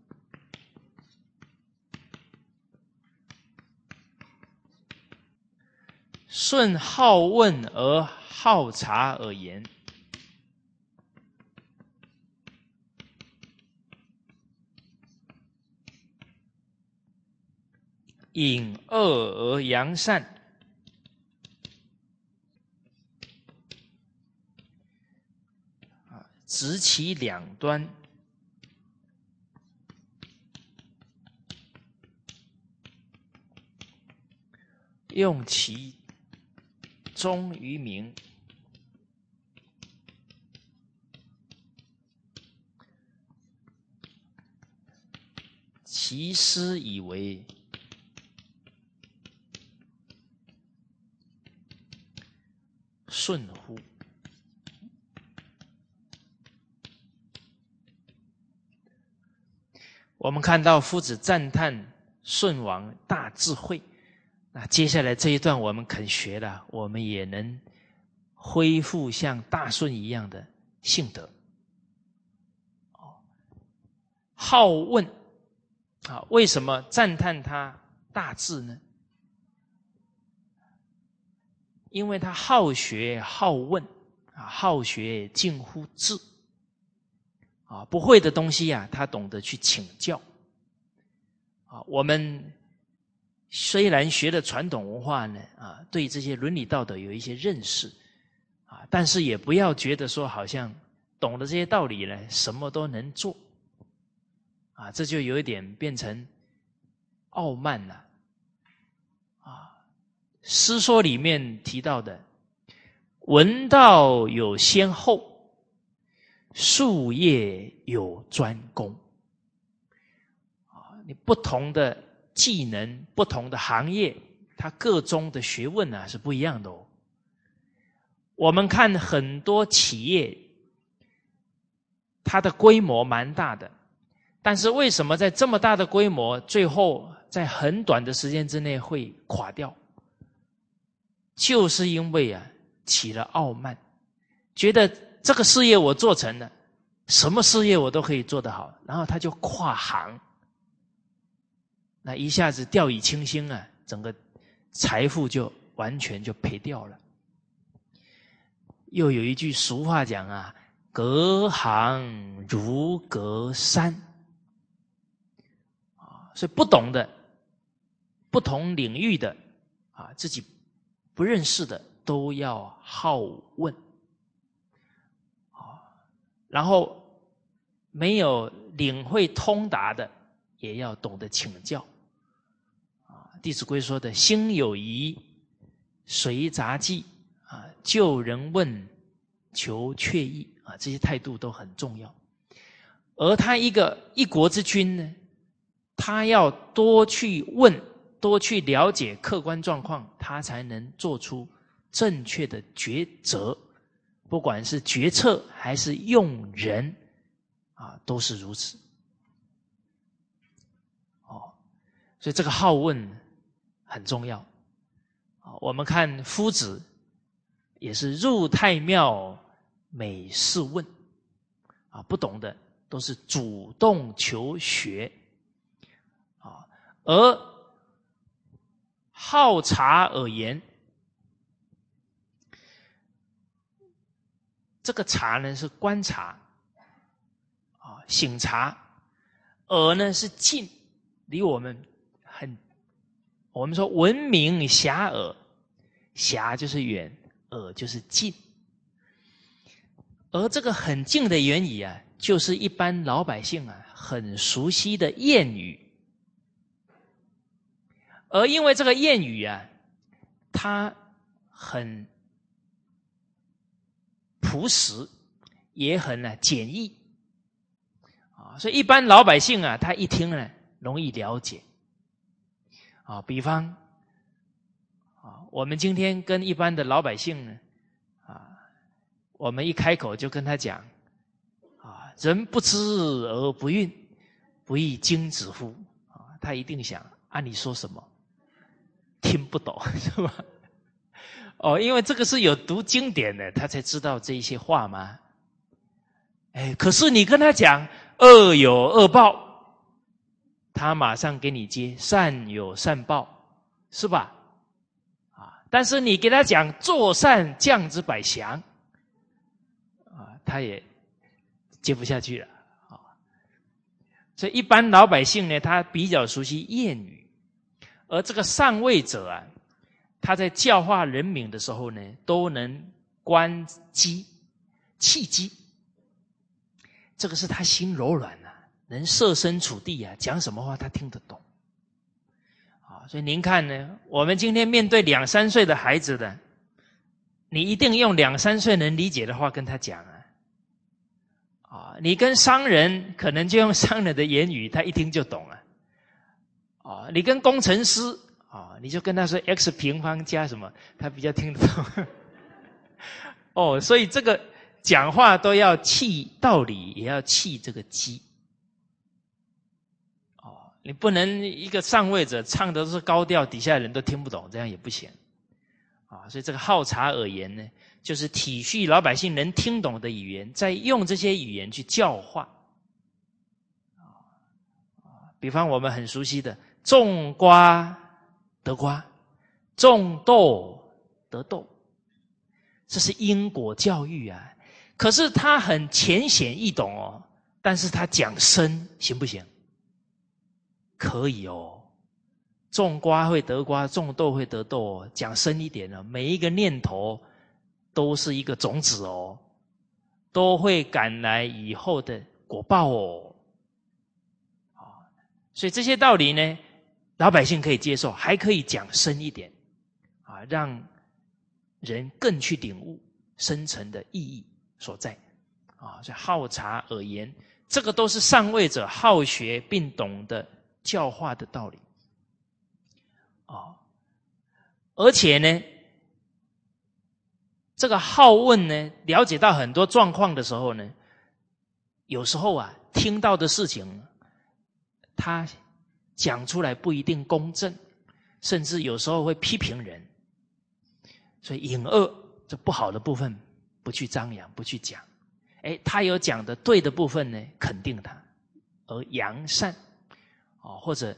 舜好问而好察而言，隐恶而扬善，执其两端，用其忠于民，其师以为舜乎？我们看到夫子赞叹舜王大智慧，那接下来这一段我们肯学了，我们也能恢复像大舜一样的性德。好问啊，为什么赞叹他大智呢？因为他好学好问啊，好学近乎智啊，不会的东西啊，他懂得去请教啊。我们虽然学的传统文化呢啊，对这些伦理道德有一些认识啊，但是也不要觉得说好像懂得这些道理呢，什么都能做啊，这就有一点变成傲慢了啊。诗说里面提到的闻道有先后，术业有专攻啊，你不同的技能不同的行业它各中的学问啊是不一样的哦。我们看很多企业，它的规模蛮大的，但是为什么在这么大的规模，最后在很短的时间之内会垮掉？就是因为啊起了傲慢，觉得这个事业我做成了，什么事业我都可以做得好，然后他就跨行，那一下子掉以轻心啊，整个财富就完全就赔掉了。又有一句俗话讲啊，隔行如隔山啊，所以不懂的、不同领域的啊，自己不认识的都要好问啊，然后没有领会通达的，也要懂得请教啊。《弟子规》说的"心有疑，随杂记啊，救人问，求确意啊，这些态度都很重要。而他一个一国之君呢，他要多去问，多去了解客观状况，他才能做出正确的抉择。不管是决策还是用人啊，都是如此。哦，所以这个好问很重要。我们看夫子也是入太庙每事问啊，不懂的都是主动求学啊，而好察耳言，这个察呢是观察啊，省察，耳呢是近，离我们很，我们说闻名遐迩，遐就是远，迩就是近。而这个很近的言语啊，就是一般老百姓啊很熟悉的谚语。而因为这个谚语啊，它很朴实，也很啊简易啊，所以一般老百姓啊，他一听呢容易了解啊。比方啊，我们今天跟一般的老百姓呢啊，我们一开口就跟他讲啊，人不知而不愠，不亦君子乎？啊，他一定想啊，你说什么？听不懂是吧？哦，因为这个是有读经典的，他才知道这一些话吗？哎，可是你跟他讲恶有恶报，他马上给你接善有善报，是吧？啊，但是你给他讲做善降之百祥，啊，他也接不下去了啊。所以一般老百姓呢，他比较熟悉谚语，而这个上位者啊，他在教化人民的时候呢，都能观机、契机，这个是他心柔软啊，能设身处地啊，讲什么话他听得懂啊。所以您看呢，我们今天面对两三岁的孩子的，你一定用两三岁能理解的话跟他讲啊。啊，你跟商人可能就用商人的言语，他一听就懂了。啊，你跟工程师啊，你就跟他说 x 平方加什么，他比较听得懂。哦，所以这个讲话都要契道理，也要契这个机。哦，你不能一个上位者唱的都是高调，底下人都听不懂，这样也不行。啊，所以这个好察耳言呢，就是体恤老百姓能听懂的语言，再用这些语言去教化。啊，比方我们很熟悉的种瓜得瓜，种豆得豆，这是因果教育啊。可是它很浅显易懂哦，但是它讲深行不行？可以哦。种瓜会得瓜，种豆会得豆哦，讲深一点呢，每一个念头都是一个种子哦，都会赶来以后的果报哦。所以这些道理呢，老百姓可以接受，还可以讲深一点啊，让人更去领悟深层的意义所在啊。所以好察耳言，这个都是上位者好学并懂得教化的道理啊。 而且呢，这个好问呢，了解到很多状况的时候呢，有时候啊，听到的事情，他讲出来不一定公正，甚至有时候会批评人。所以隐恶这不好的部分不去张扬，不去讲。哎，他有讲的对的部分呢，肯定他，而扬善，哦，或者，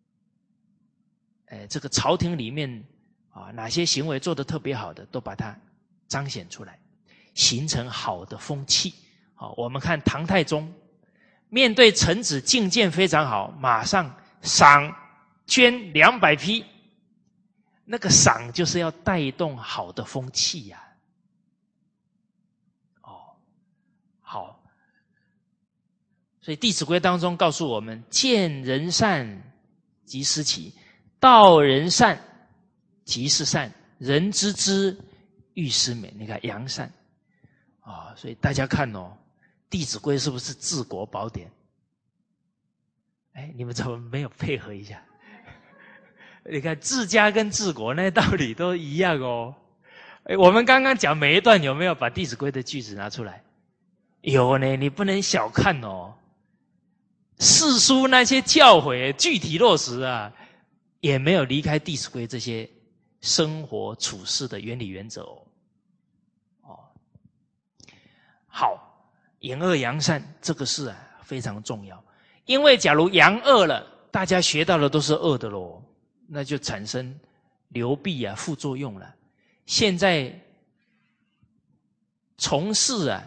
哎，这个朝廷里面啊，哪些行为做得特别好的，都把它彰显出来，形成好的风气。好，我们看唐太宗，面对臣子进谏非常好，马上赏捐两百匹。那个赏就是要带动好的风气呀、啊。哦，好，所以《弟子规》当中告诉我们：见人善即思齐，道人善即是善，人知之欲思美。你看扬善啊、哦，所以大家看哦，《弟子规》是不是治国宝典？哎，你们怎么没有配合一下？你看治家跟治国那道理都一样哦。我们刚刚讲每一段有没有把《弟子规》的句子拿出来？有呢，你不能小看哦。四书那些教诲具体落实啊，也没有离开《弟子规》这些生活处事的原理原则哦。哦，好，隐恶扬善这个事啊非常重要，因为假如扬恶了，大家学到的都是恶的咯。那就产生流弊啊副作用了。现在从事啊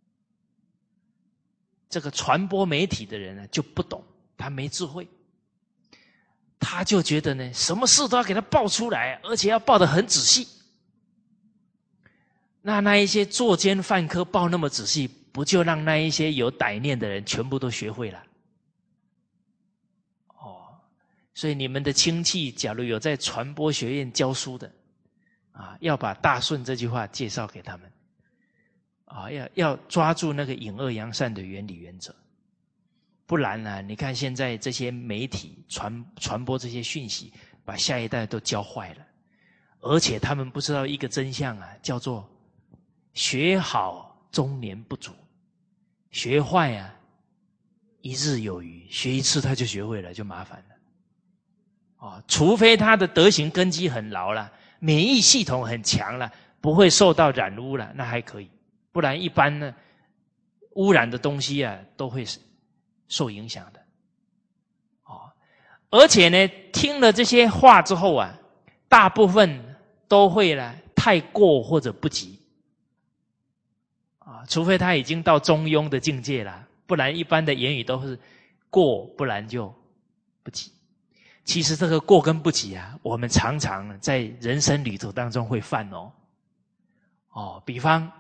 这个传播媒体的人呢、啊、就不懂，他没智慧，他就觉得呢什么事都要给他报出来，而且要报得很仔细。那那一些作奸犯科报那么仔细，不就让那一些有歹念的人全部都学会了？所以你们的亲戚假如有在传播学院教书的啊，要把大顺这句话介绍给他们啊，要要抓住那个隐恶扬善的原理原则。不然呢、啊，你看现在这些媒体传传播这些讯息，把下一代都教坏了。而且他们不知道一个真相啊，叫做学好终年不足，学坏啊一日有余，学一次他就学会了，就麻烦了。哦，除非他的德行根基很牢了，免疫系统很强了，不会受到染污了，那还可以。不然一般呢，污染的东西啊，都会受影响的。哦，而且呢，听了这些话之后啊，大部分都会呢太过或者不及。啊，除非他已经到中庸的境界了，不然一般的言语都是过，不然就不及。其实这个过跟不及啊，我们常常在人生旅途当中会犯哦。哦，比方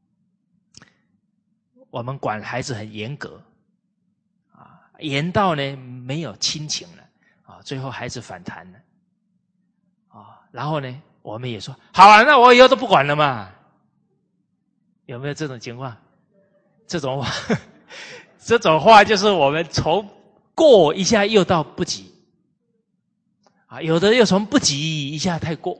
我们管孩子很严格啊，严到呢没有亲情了啊，最后孩子反弹了啊，然后呢我们也说好啊，那我以后都不管了嘛。有没有这种情况？这种话，这种话就是我们从过一下又到不及。啊，有的又从不及一下太过，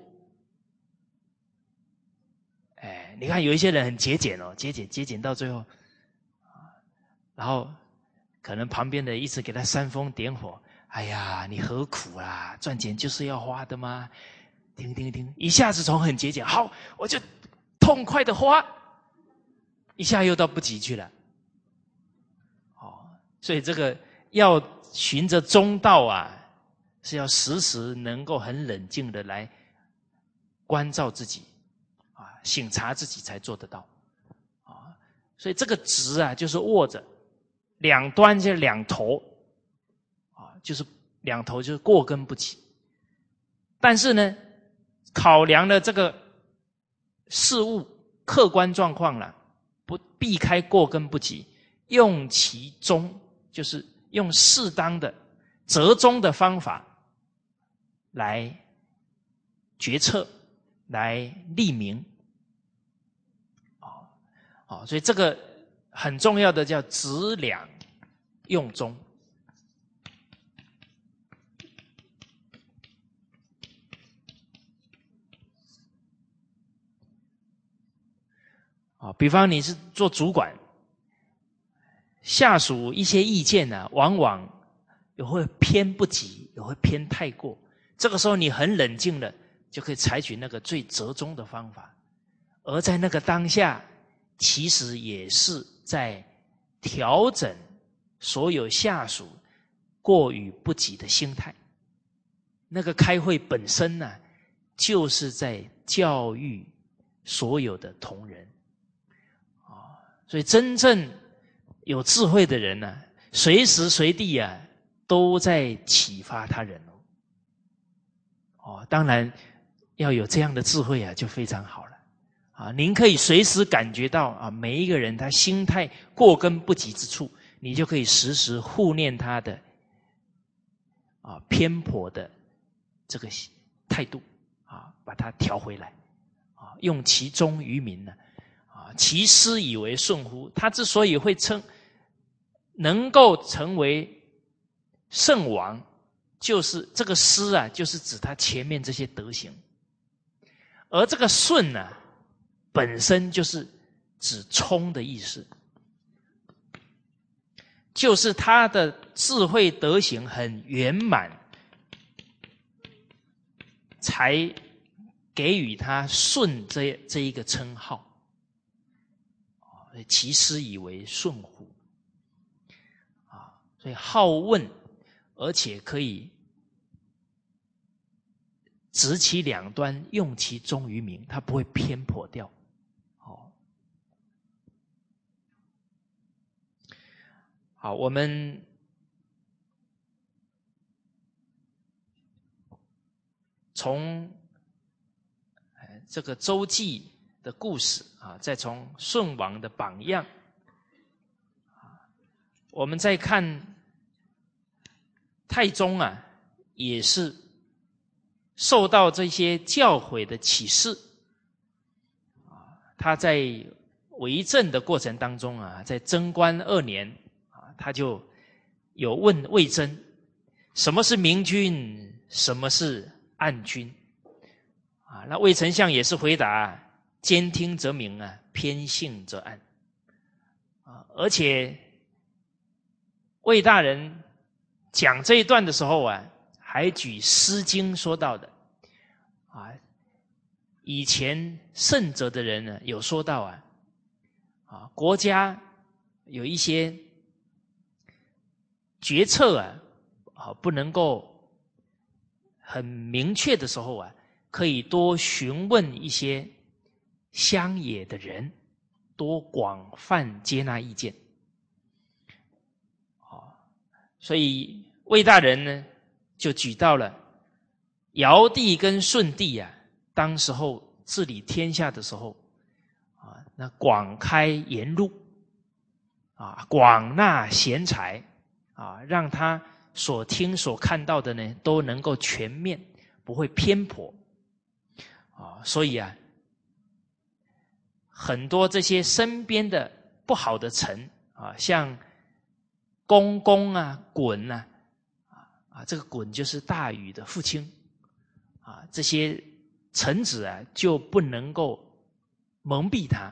哎，你看有一些人很节俭哦，节俭节俭到最后，啊，然后可能旁边的一直给他煽风点火，哎呀，你何苦啊？赚钱就是要花的吗？听听听，一下子从很节俭，好，我就痛快的花，一下又到不及去了，哦，所以这个要循着中道啊。是要时时能够很冷静的来关照自己啊，省察自己才做得到啊。所以这个直啊，就是握着两端，就是两头啊，就是两头就是过跟不及。但是呢，考量了这个事物客观状况了，不避开过跟不及，用其中，就是用适当的折中的方法。来决策，来立名，哦，哦，所以这个很重要的叫直两用中。 啊，比方你是做主管，下属一些意见呢、啊，往往也会偏不及，也会偏太过。这个时候你很冷静了，就可以采取那个最折中的方法。而在那个当下，其实也是在调整所有下属过于不及的心态。那个开会本身呢、啊，就是在教育所有的同仁。啊，所以真正有智慧的人呢、啊，随时随地啊，都在启发他人哦。哦，当然要有这样的智慧啊，就非常好了。啊，您可以随时感觉到啊，每一个人他心态过跟不及之处，你就可以时时护念他的啊偏颇的这个态度啊，把它调回来啊，用其忠于民呢啊，其师以为顺乎。他之所以会称能够成为圣王，就是这个师啊，就是指他前面这些德行，而这个顺呢、啊。本身就是指聪的意思，就是他的智慧德行很圆满，才给予他顺这这一个称号。其师以为顺乎啊，所以好问，而且可以执其两端，用其忠于民，他不会偏颇掉。好，我们从这个周记的故事啊，再从舜王的榜样，我们再看太宗啊，也是受到这些教诲的启示啊，他在为政的过程当中啊，在贞观二年。他就有问魏征，什么是明君，什么是暗君啊？那魏丞相也是回答，兼听则明啊，偏信则暗啊。而且魏大人讲这一段的时候啊，还举《诗经》说到的啊，以前圣哲的人呢，有说到啊，啊，国家有一些决策啊，啊不能够很明确的时候啊，可以多询问一些乡野的人，多广泛接纳意见。哦，所以魏大人呢，就举到了尧帝跟舜帝啊，当时候治理天下的时候啊，那广开言路啊，广纳贤才。啊，让他所听所看到的呢，都能够全面，不会偏颇。啊，所以啊，很多这些身边的不好的臣啊，像公公啊、鲧啊，啊，这个鲧就是大禹的父亲啊，这些臣子啊，就不能够蒙蔽他。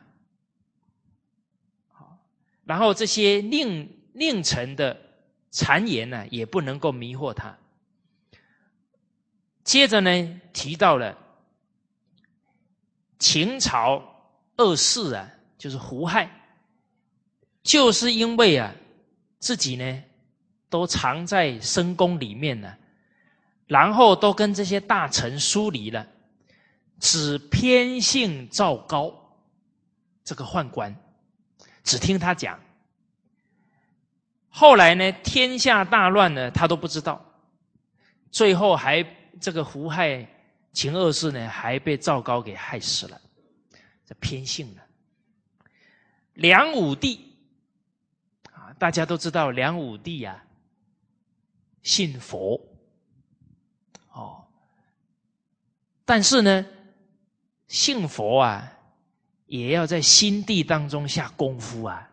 然后这些佞佞臣的谗言呢、啊，也不能够迷惑他。接着呢，提到了秦朝恶士啊，就是胡亥，就是因为啊，自己呢都藏在深宫里面呢，然后都跟这些大臣疏离了，只偏信赵高这个宦官，只听他讲。后来呢，天下大乱呢，他都不知道，最后还这个胡亥秦恶士呢，还被赵高给害死了，这偏信了。梁武帝啊，大家都知道梁武帝啊，信佛哦，但是呢，信佛啊，也要在心地当中下功夫啊。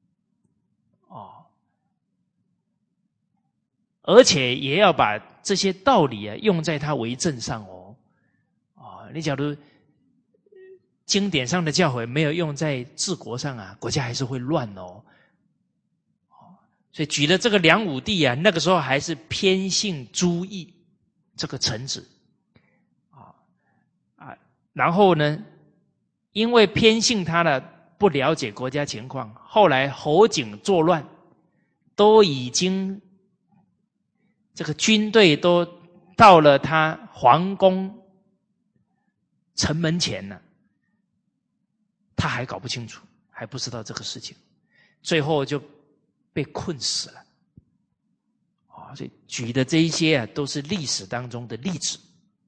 而且也要把这些道理啊用在他为政上哦。啊，你假如经典上的教诲没有用在治国上啊，国家还是会乱哦。所以举了这个梁武帝啊，那个时候还是偏信朱翊这个臣子啊啊，然后呢，因为偏信他呢，不了解国家情况，后来侯景作乱，都已经这个军队都到了他皇宫城门前了，他还搞不清楚，还不知道这个事情，最后就被困死了。啊，所以举的这一些啊，都是历史当中的例子。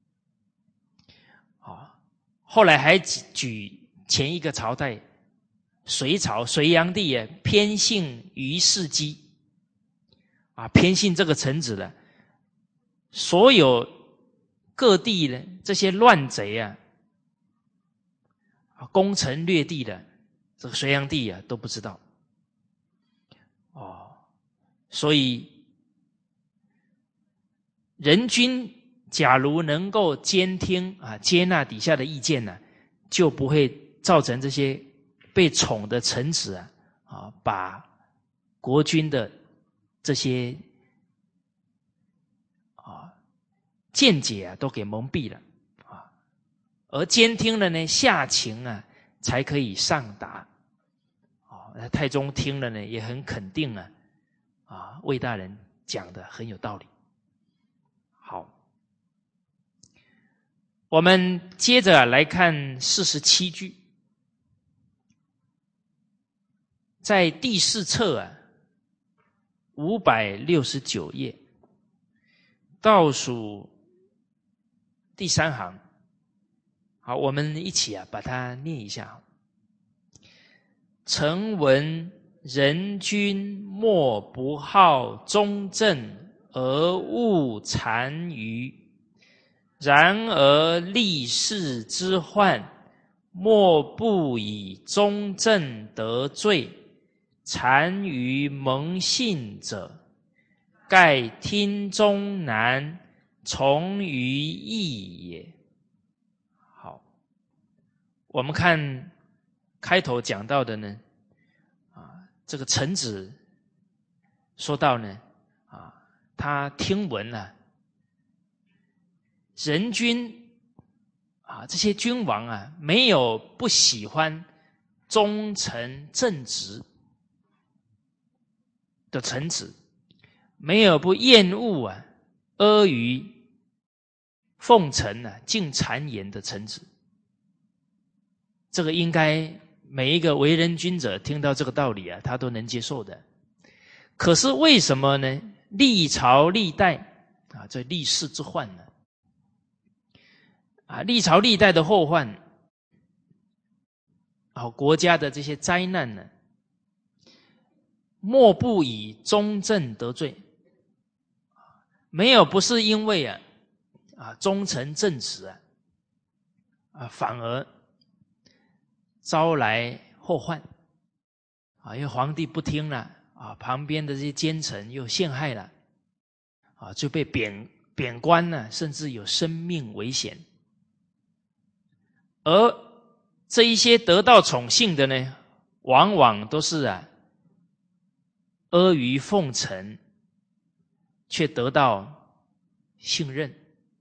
啊，后来还举前一个朝代隋朝隋炀帝啊，偏信于世基，啊，偏信这个臣子的，所有各地的这些乱贼啊，攻城略地的，这个隋炀帝啊都不知道。哦，所以人君假如能够监听啊，接纳底下的意见呢、啊，就不会造成这些被宠的臣子啊啊，把国君的这些啊见解啊都给蒙蔽了啊，而监听了呢，下情啊才可以上达。太宗听了呢，也很肯定啊，啊，魏大人讲的很有道理。好，我们接着来看四十七句，在第四册啊，五百六十九页，倒数第三行。好，我们一起啊，把它念一下。臣闻人君莫不好忠正而恶谗愚，然而立世之患，莫不以忠正得罪，谗愚蒙信者，盖听中难，从于易也。好，我们看开头讲到的呢，啊，这个臣子说到呢，啊，他听闻啊，人君啊，这些君王啊，没有不喜欢忠诚正直的臣子，没有不厌恶啊阿谀奉承啊尽谗言的臣子。这个应该每一个为人君者听到这个道理啊，他都能接受的。可是为什么呢？历朝历代啊，这历世之患呢？啊，历朝历代的后患，啊，国家的这些灾难呢，莫不以忠正得罪。没有不是因为啊啊忠诚正直啊，啊反而招来祸患啊，因为皇帝不听了啊，旁边的这些奸臣又陷害了啊，就被贬贬官了，甚至有生命危险。而这一些得到宠幸的呢，往往都是啊阿谀奉承，却得到信任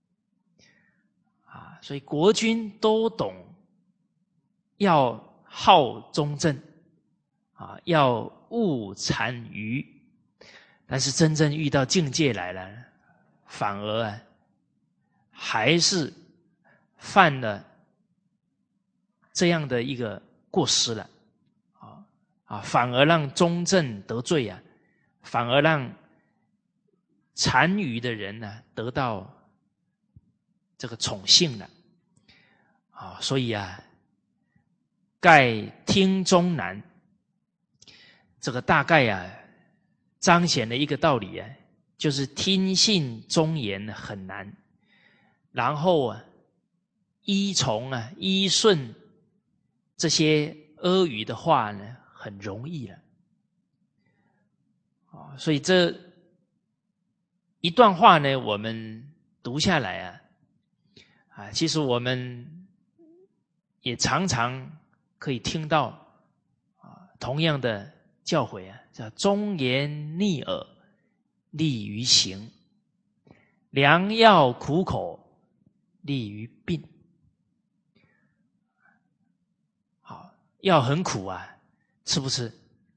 啊，所以国君都懂要好忠正啊，要恶谗愚，但是真正遇到境界来了，反而啊还是犯了这样的一个过失了啊啊，反而让忠正得罪啊，反而让谗愚的人呢、啊、得到这个宠幸了啊，所以啊，盖听中难，这个大概啊彰显了一个道理啊，就是听信忠言很难，然后啊依从啊依顺这些阿谀的话呢很容易了啊，所以这一段话呢我们读下来啊啊，其实我们也常常可以听到啊同样的教诲啊，叫忠言逆耳，利于行；良药苦口，利于病。好，药很苦啊，吃不吃？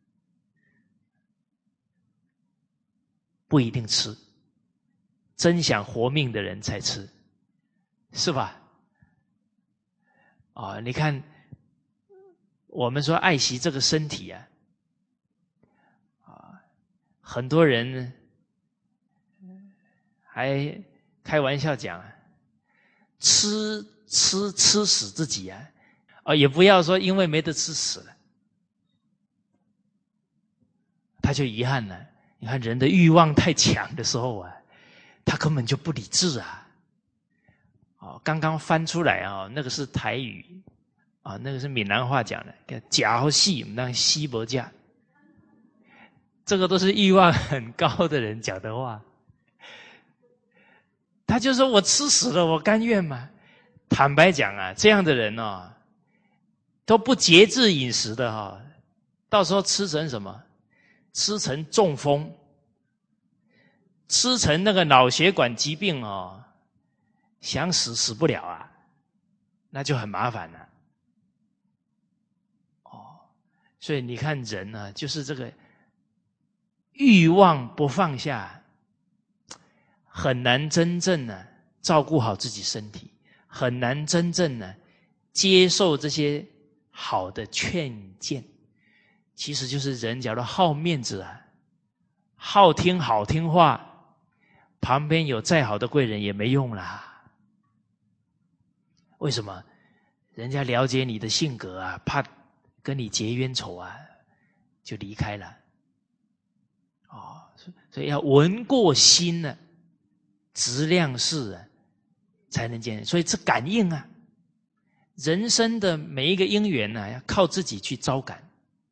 不一定吃，真想活命的人才吃，是吧？啊、哦，你看，我们说爱惜这个身体啊，啊，很多人还开玩笑讲啊，吃吃吃死自己啊，啊，也不要说因为没得吃死了，他就遗憾了。你看人的欲望太强的时候啊，他根本就不理智啊。哦，刚刚翻出来啊，那个是台语啊，那个是闽南话讲的，叫假好戏，我们当西伯架。这个都是欲望很高的人讲的话。他就说我吃死了，我甘愿吗？坦白讲啊，这样的人哦，都不节制饮食的哈、哦，到时候吃成什么？吃成中风，吃成那个脑血管疾病哦，想死死不了啊，那就很麻烦了。哦，所以你看人呢、啊，就是这个欲望不放下，很难真正呢、啊、照顾好自己身体，很难真正呢、啊、接受这些好的劝谏。其实就是人假如好面子啊，好听好听话，旁边有再好的贵人也没用啦。为什么？人家了解你的性格啊，怕跟你结冤仇啊，就离开了。哦，所以要闻过心呢、啊，质量事啊，才能见。所以这感应啊，人生的每一个因缘呢、啊，要靠自己去招感。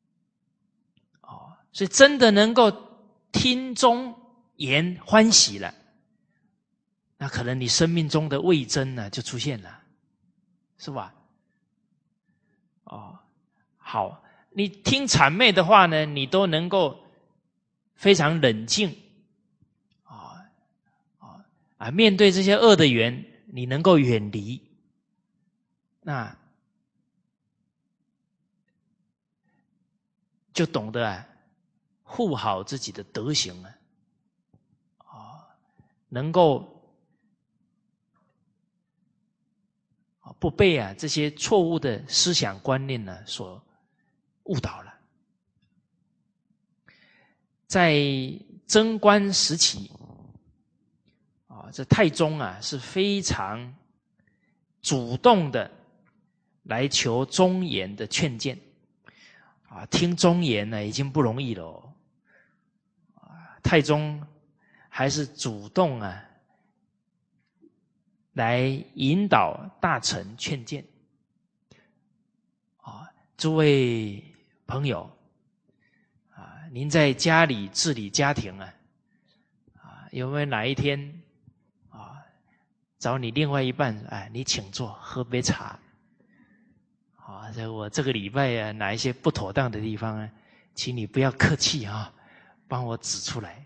所以真的能够听忠言欢喜了，那可能你生命中的味真呢就出现了，是吧？哦，好，你听谄媚的话呢，你都能够非常冷静啊啊啊！面对这些恶的缘，你能够远离，那就懂得啊。护好自己的德行啊，啊，能够不被啊这些错误的思想观念呢所误导了。在贞观时期啊，这太宗啊是非常主动的来求忠言的劝谏啊，听忠言呢已经不容易了哦。太宗还是主动啊，来引导大臣劝谏。啊，诸位朋友啊，您在家里治理家庭啊，啊，有没有哪一天啊，找你另外一半，哎，你请坐，喝杯茶。啊，这我这个礼拜啊，哪一些不妥当的地方呢？请你不要客气啊。帮我指出来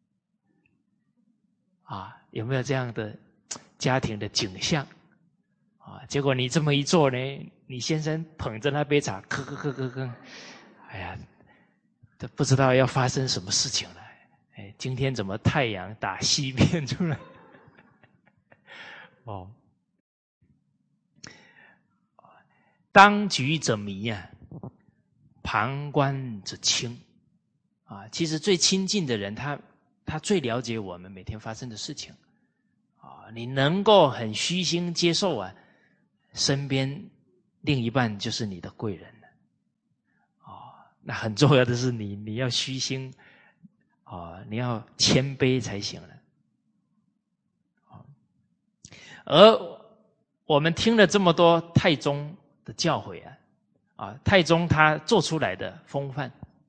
啊！有没有这样的家庭的景象啊？结果你这么一做呢，你先生捧着那杯茶，咳咳咳咳咳，哎呀，都不知道要发生什么事情了。哎，今天怎么太阳打西边出来？哦，当局者迷啊，旁观者清。啊，其实最亲近的人，他他最了解我们每天发生的事情。啊，你能够很虚心接受啊，身边另一半就是你的贵人了。啊，那很重要的是你你要虚心啊，你要谦卑才行了。啊，而我们听了这么多太宗的教诲啊，啊，太宗他做出来的风范。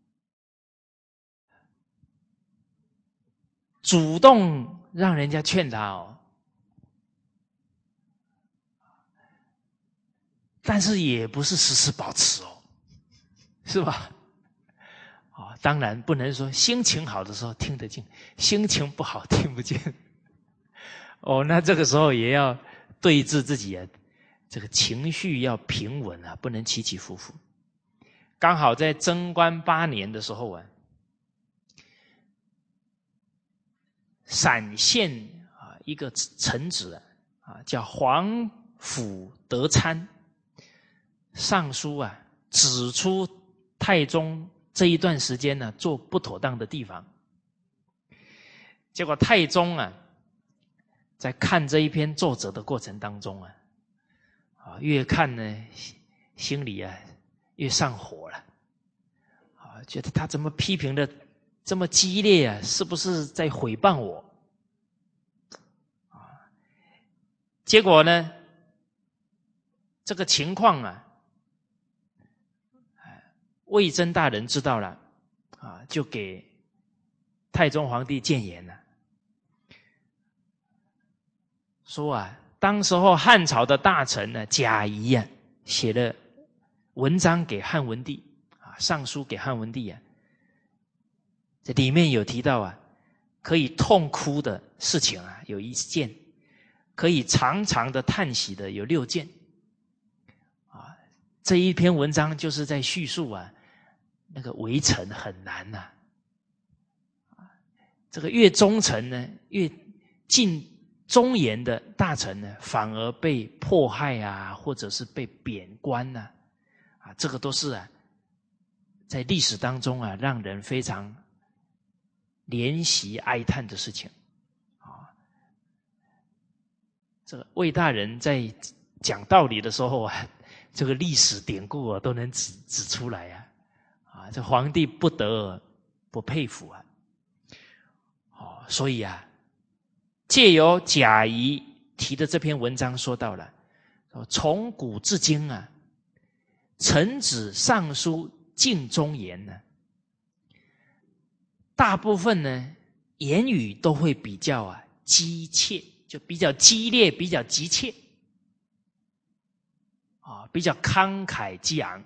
主动让人家劝他哦， 但是也不是时时保持哦，是吧？哦，当然不能说心情好的时候听得见，心情不好听不见。哦，那这个时候也要对治自己啊，这个情绪要平稳啊，不能起起伏伏。刚好在贞观八年的时候啊，陕县啊一个臣子啊叫皇甫德参，上书啊指出太宗这一段时间呢做不妥当的地方。结果太宗啊在看这一篇奏折的过程当中啊，啊越看呢心里啊越上火了，啊觉得他怎么批评的这么激烈啊，是不是在诽谤我？啊，结果呢这个情况啊，魏征大人知道了啊，就给太宗皇帝谏言了，说啊，当时候汉朝的大臣呢贾谊啊，写了文章给汉文帝啊，上书给汉文帝啊，这里面有提到啊，可以痛哭的事情啊有一件，可以长长的叹息的有六件啊。这一篇文章就是在叙述啊，那个围城很难呐、啊，这个越忠诚呢，越尽忠言的大臣呢，反而被迫害啊，或者是被贬官呐、啊，啊，这个都是啊，在历史当中啊，让人非常怜惜哀叹的事情啊。这个魏大人在讲道理的时候啊，这个历史典故啊都能指指出来啊，啊，这皇帝不得不佩服啊。哦，所以啊，借由贾谊提的这篇文章说到了，从古至今啊，臣子上书尽忠言呢，大部分呢言语都会比较啊激切，就比较激烈，比较急切啊，比较慷慨激昂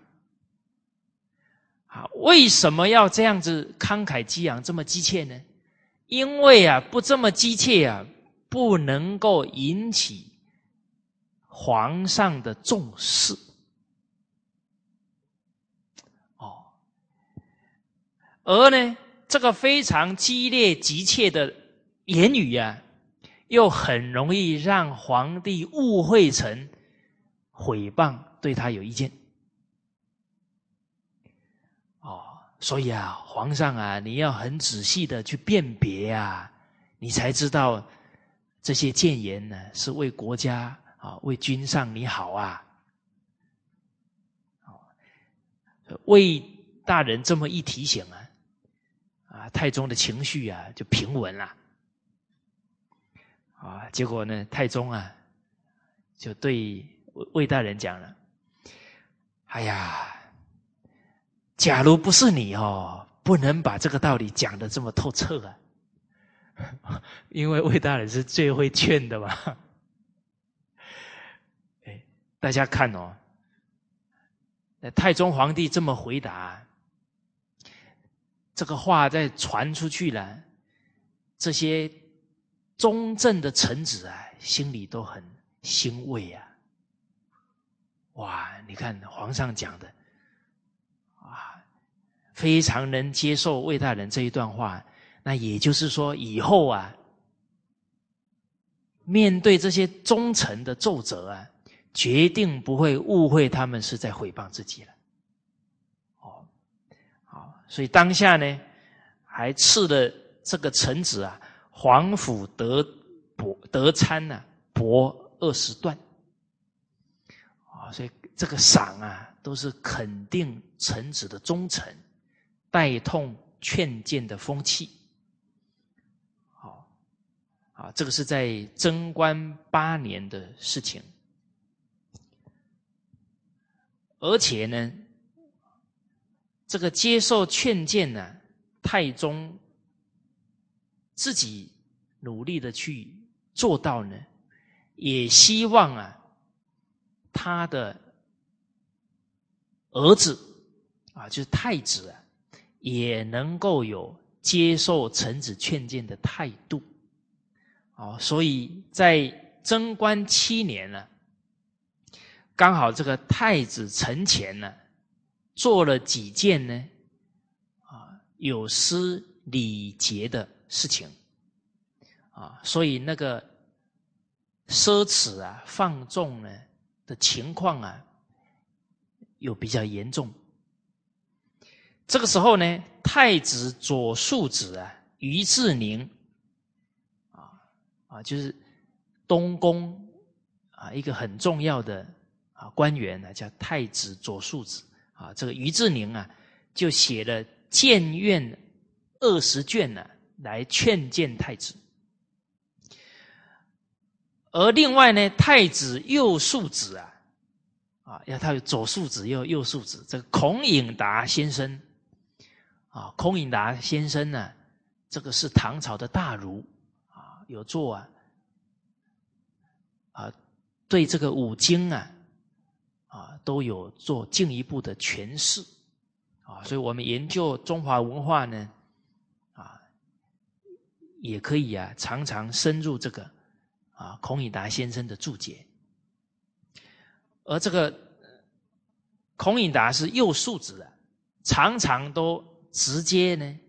啊。为什么要这样子慷慨激昂，这么激切呢？因为啊，不这么激切啊，不能够引起皇上的重视。哦，而呢，这个非常激烈急切的言语啊，又很容易让皇帝误会成诽谤，对他有意见。哦，所以啊，皇上啊，你要很仔细的去辨别啊，你才知道这些谏言呢是为国家啊，为君上你好啊。魏大人这么一提醒啊，啊，太宗的情绪啊就平稳了。啊，结果呢，太宗啊就对魏大人讲了：“哎呀，假如不是你哦，不能把这个道理讲得这么透彻啊。”因为魏大人是最会劝的嘛。哎，大家看哦，太宗皇帝这么回答，这个话再传出去了，这些忠正的臣子啊，心里都很欣慰啊。哇，你看皇上讲的啊，非常能接受魏大人这一段话。那也就是说，以后啊，面对这些忠臣的奏折啊，决定不会误会他们是在诽谤自己了。哦，好，所以当下呢，还赐了这个臣子啊，皇甫德伯德参啊，帛二十段。啊，所以这个赏啊，都是肯定臣子的忠诚，带动劝谏的风气。好，啊，这个是在贞观八年的事情。而且呢，这个接受劝谏呢，太宗自己努力的去做到呢，也希望啊，他的儿子啊，就是太子啊，也能够有接受臣子劝谏的态度。哦，所以在贞观七年呢，刚好这个太子承乾呢，做了几件呢，啊，有失礼节的事情，啊，所以那个奢侈啊、放纵呢的情况啊，有比较严重。这个时候呢，太子左庶子啊，于志宁，啊啊，就是东宫啊一个很重要的啊官员呢，叫太子左庶子啊。这个于志宁啊，就写了谏院二十卷呢、啊，来劝谏太子。而另外呢，太子右庶子啊，啊，要他有左庶子又右庶子，这个孔颖达先生。啊，孔颖达先生呢，这个是唐朝的大儒啊，有做啊啊，对这个五经啊啊都有做进一步的诠释啊，所以我们研究中华文化呢啊，也可以啊常常深入这个啊孔颖达先生的注解。而这个孔颖达是右庶子啊，常常都直接呢，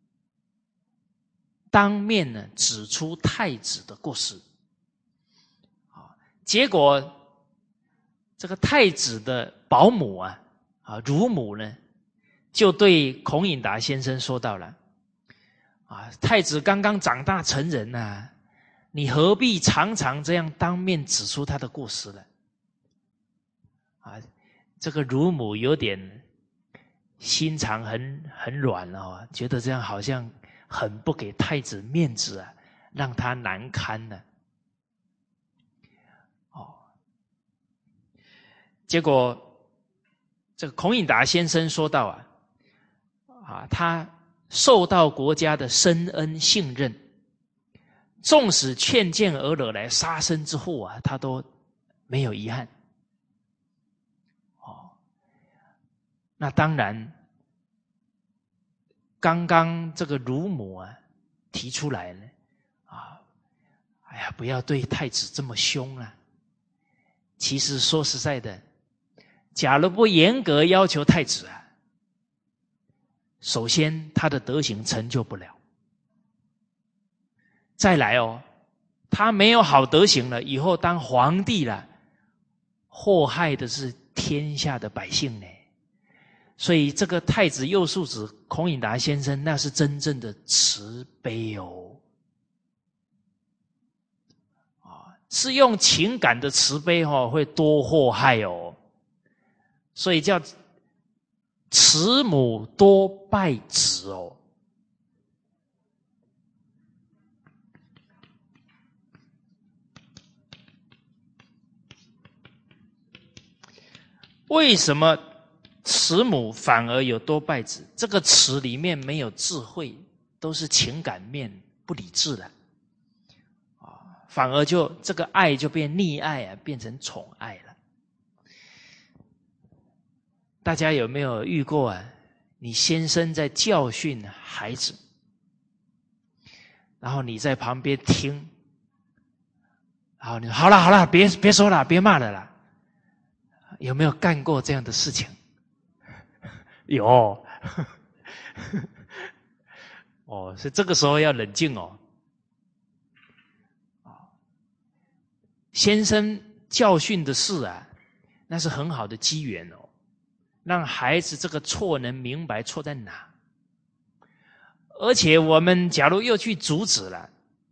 当面呢指出太子的过失，啊，结果这个太子的保姆啊，啊乳母呢，就对孔颖达先生说到了，啊，太子刚刚长大成人呐、啊，你何必常常这样当面指出他的过失呢？啊，这个乳母有点心肠很很软哦，觉得这样好像很不给太子面子啊，让他难堪呢、啊。哦，结果这个孔颖达先生说道啊，啊，他受到国家的深恩信任，纵使劝谏而惹来杀身之祸啊，他都没有遗憾。那当然，刚刚这个乳母啊提出来呢，啊，哎呀，不要对太子这么凶啊。其实说实在的，假如不严格要求太子啊，首先他的德行成就不了，再来哦，他没有好德行了，以后当皇帝了，祸害的是天下的百姓呢。所以这个太子右庶子孔颖达先生，那是真正的慈悲哦，啊，是用情感的慈悲哦，会多祸害哦，所以叫慈母多败子哦。为什么慈母反而有多败子？这个慈里面没有智慧，都是情感面，不理智的啊，反而就这个爱就变溺爱啊，变成宠爱了。大家有没有遇过啊？你先生在教训孩子，然后你在旁边听，然后你说好了好了，别别说了，别骂了啦。有没有干过这样的事情？有哦，所以这个时候要冷静哦。先生教训的事啊，那是很好的机缘哦，让孩子这个错能明白错在哪。而且我们假如又去阻止了，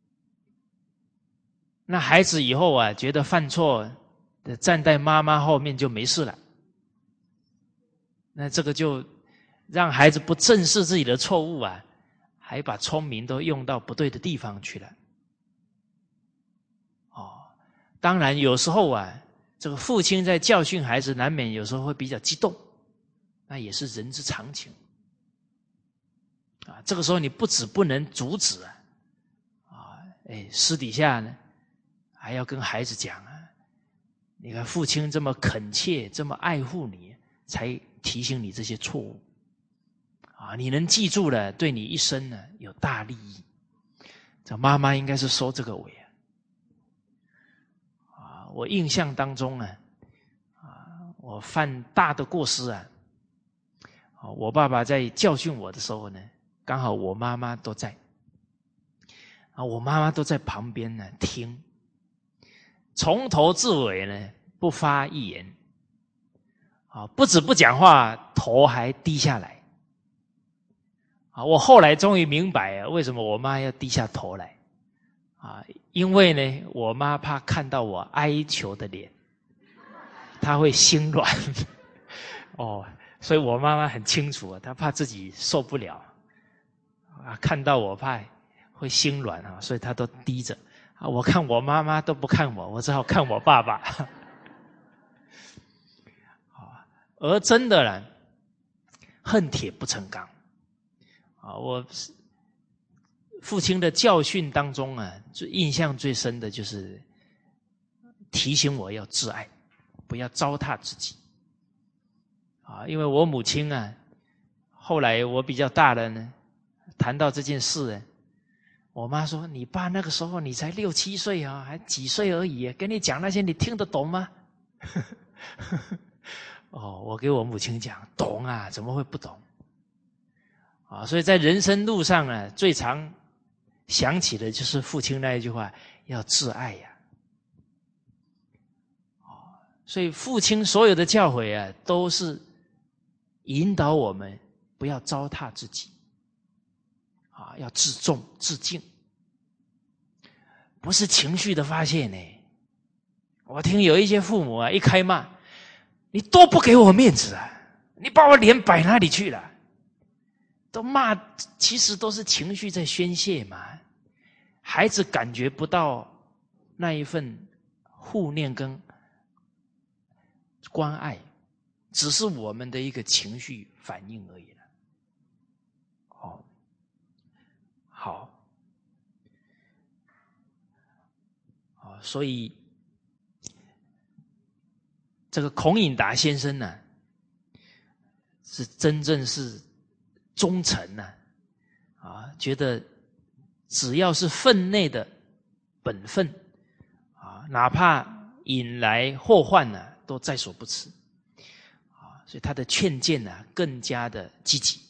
那孩子以后啊，觉得犯错站在妈妈后面就没事了，那这个就让孩子不正视自己的错误啊，还把聪明都用到不对的地方去了。哦，当然有时候啊，这个父亲在教训孩子，难免有时候会比较激动，那也是人之常情。啊，这个时候你不止不能阻止啊，啊，哎，私底下呢，还要跟孩子讲啊，你看父亲这么恳切，这么爱护你，才提醒你这些错误啊，你能记住了，对你一生呢有大利益。这妈妈应该是收这个尾啊。啊，我印象当中呢，啊，我犯大的过失啊，啊，我爸爸在教训我的时候呢，刚好我妈妈都在，啊，我妈妈都在旁边呢听，从头至尾呢不发一言，啊，不止不讲话，头还低下来。啊，我后来终于明白啊，为什么我妈要低下头来。啊，因为呢，我妈怕看到我哀求的脸，她会心软。哦，所以我妈妈很清楚啊，她怕自己受不了啊，看到我怕会心软啊，所以她都低着啊。我看我妈妈都不看我，我只好看我爸爸。啊，而真的呢，恨铁不成钢啊，我父亲的教训当中啊，最印象最深的就是提醒我要自爱，不要糟蹋自己。啊，因为我母亲啊，后来我比较大了呢，谈到这件事呢，我妈说：“你爸那个时候你才六七岁啊，还几岁而已，跟你讲那些你听得懂吗？”哦，我给我母亲讲，懂啊，怎么会不懂？啊，所以在人生路上呢，最常想起的就是父亲那一句话，要自爱呀。啊，所以父亲所有的教诲啊，都是引导我们不要糟蹋自己，啊，要自重自敬，不是情绪的发泄呢。我听有一些父母啊，一开骂，你都不给我面子啊，你把我脸摆哪里去了？都骂，其实都是情绪在宣泄嘛。孩子感觉不到那一份护念跟关爱，只是我们的一个情绪反应而已了。哦，好，啊，所以这个孔颖达先生呢，是真正是忠诚呢，啊，觉得只要是分内的本分啊，哪怕引来祸患呢，都在所不辞啊。所以他的劝谏呢，更加的积极。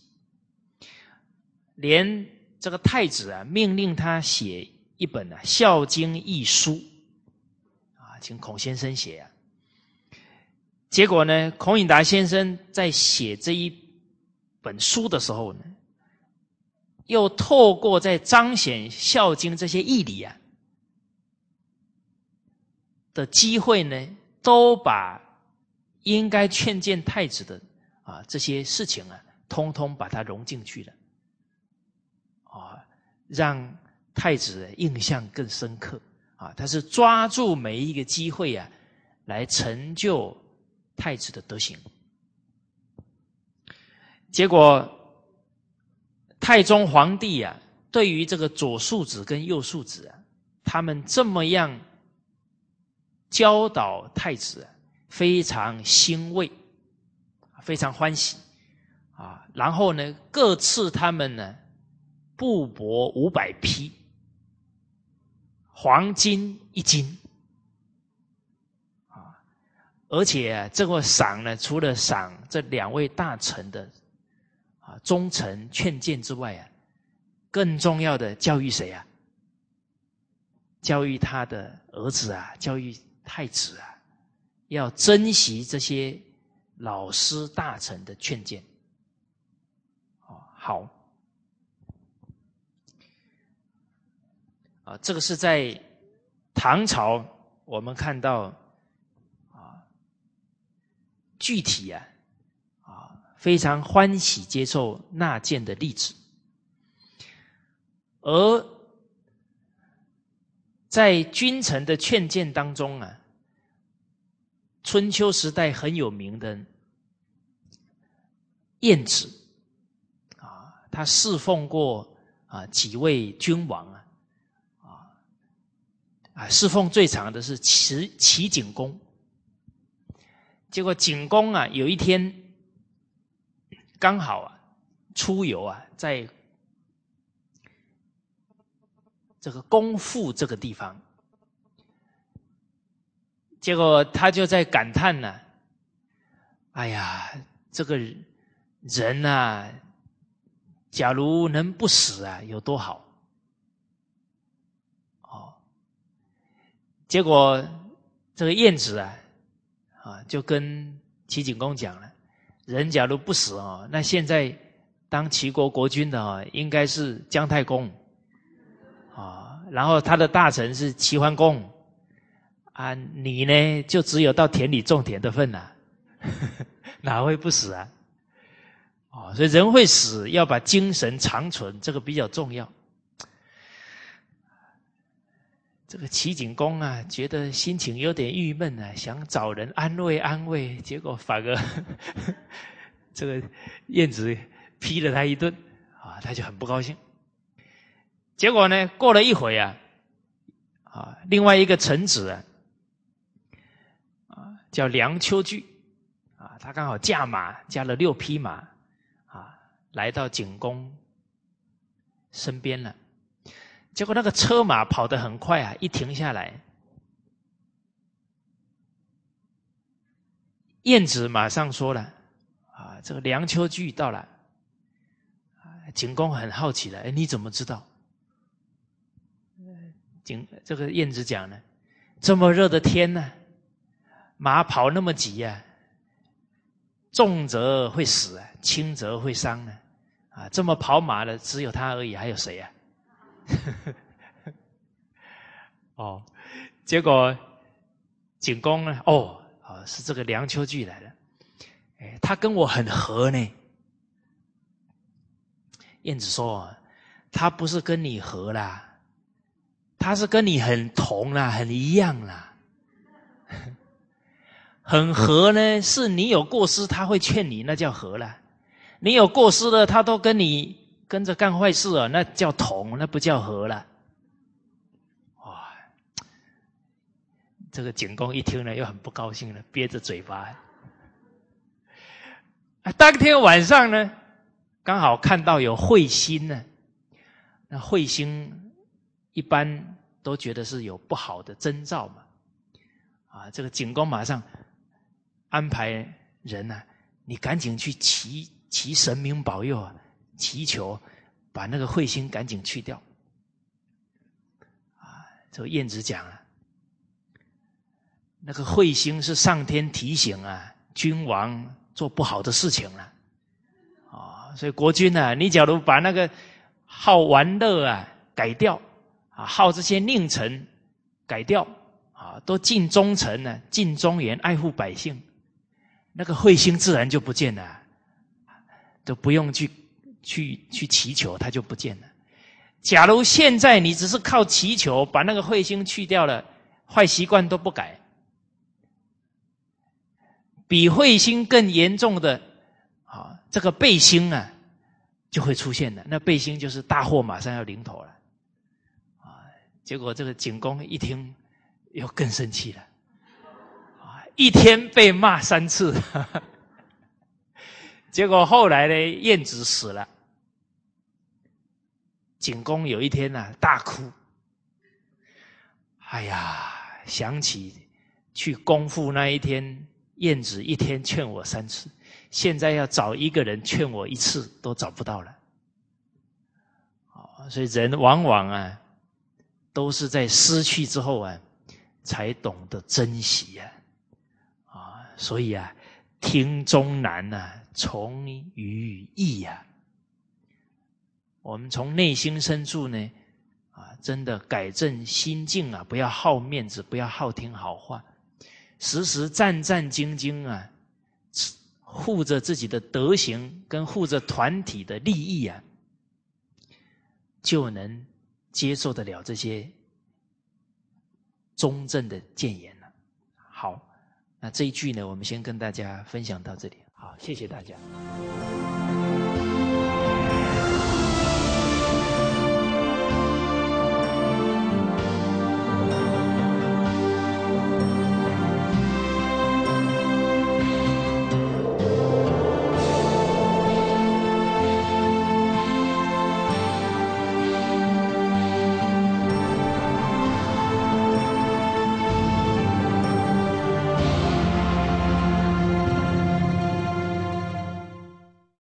连这个太子啊，命令他写一本啊《孝经义书》啊，请孔先生写啊。结果呢，孔颖达先生在写这一本书的时候呢，又透过在彰显《孝经》这些义理啊的机会呢，都把应该劝谏太子的啊这些事情啊，通通把它融进去了，啊，让太子印象更深刻啊。他是抓住每一个机会啊，来成就太子的德行。结果太宗皇帝啊，对于这个左庶子跟右庶子啊，他们这么样教导太子啊，非常欣慰，非常欢喜啊。然后呢，各赐他们呢布帛五百匹，黄金一斤啊。而且啊，这个赏呢，除了赏这两位大臣的啊忠诚劝谏之外啊，更重要的教育谁啊？教育他的儿子啊，教育太子啊，要珍惜这些老师大臣的劝谏。哦，好，啊，这个是在唐朝我们看到啊，具体啊啊非常欢喜接受纳谏的例子，而在君臣的劝谏当中啊，春秋时代很有名的晏子啊，他侍奉过啊几位君王啊，啊啊侍奉最长的是齐齐景公。结果景公啊有一天刚好啊出游啊，在这个公父这个地方，结果他就在感叹呢、啊，哎呀，这个人啊，假如能不死啊，有多好。哦，结果这个晏子啊，啊，就跟齐景公讲了，人假如不死哦，那现在当齐国国君的哦，应该是姜太公啊，然后他的大臣是齐桓公啊，你呢就只有到田里种田的份啊，哪会不死啊？哦，所以人会死，要把精神长存，这个比较重要。这个齐景公啊，觉得心情有点郁闷啊，想找人安慰安慰，结果反而这个晏子批了他一顿啊，他就很不高兴。结果呢，过了一会啊，啊，另外一个臣子啊，啊叫梁丘据啊，他刚好驾马驾了六匹马啊，来到景公身边了。结果那个车马跑得很快啊，一停下来，晏子马上说了啊，这个梁丘据到了。景公很好奇了，哎，你怎么知道？景这个晏子讲呢，这么热的天呢、啊，马跑那么急啊，重则会死啊，轻则会伤呢、啊。啊，这么跑马的只有他而已，还有谁啊？哦，结果景公呢？哦，哦，是这个梁丘据来了，哎，他跟我很合呢。晏子说，他不是跟你合啦，他是跟你很同啦，很一样啦。很合呢，是你有过失，他会劝你，那叫合啦。你有过失了，他都跟你跟着干坏事啊，那叫同，那不叫合了。哇，这个景公一听呢，又很不高兴了，憋着嘴巴。啊，当天晚上呢，刚好看到有彗星呢。那彗星一般都觉得是有不好的征兆嘛。啊，这个景公马上安排人啊，你赶紧去祈祈神明保佑啊，祈求把那个彗星赶紧去掉。啊，这个晏子讲了，那个彗星是上天提醒啊，君王做不好的事情了。啊，所以国君啊，你假如把那个好玩乐啊改掉，啊，好这些佞臣改掉，啊，都尽忠诚呢，尽忠言，爱护百姓，那个彗星自然就不见了，都不用去去去祈求，它就不见了。假如现在你只是靠祈求把那个彗星去掉了，坏习惯都不改，比彗星更严重的啊，这个背星啊就会出现了。那背星就是大祸马上要临头了啊！结果这个景公一听又更生气了啊，一天被骂三次。结果后来呢，晏子死了，景公有一天啊大哭，哎呀，想起去公父那一天，晏子一天劝我三次，现在要找一个人劝我一次都找不到了。所以人往往啊都是在失去之后啊才懂得珍惜啊。啊，所以啊听终难啊，从于易啊。我们从内心深处呢啊，真的改正心境啊，不要好面子，不要好听好话，时时战战兢兢啊，护着自己的德行跟护着团体的利益啊，就能接受得了这些中正的谏言了。好，那这一句呢，我们先跟大家分享到这里。好，谢谢大家。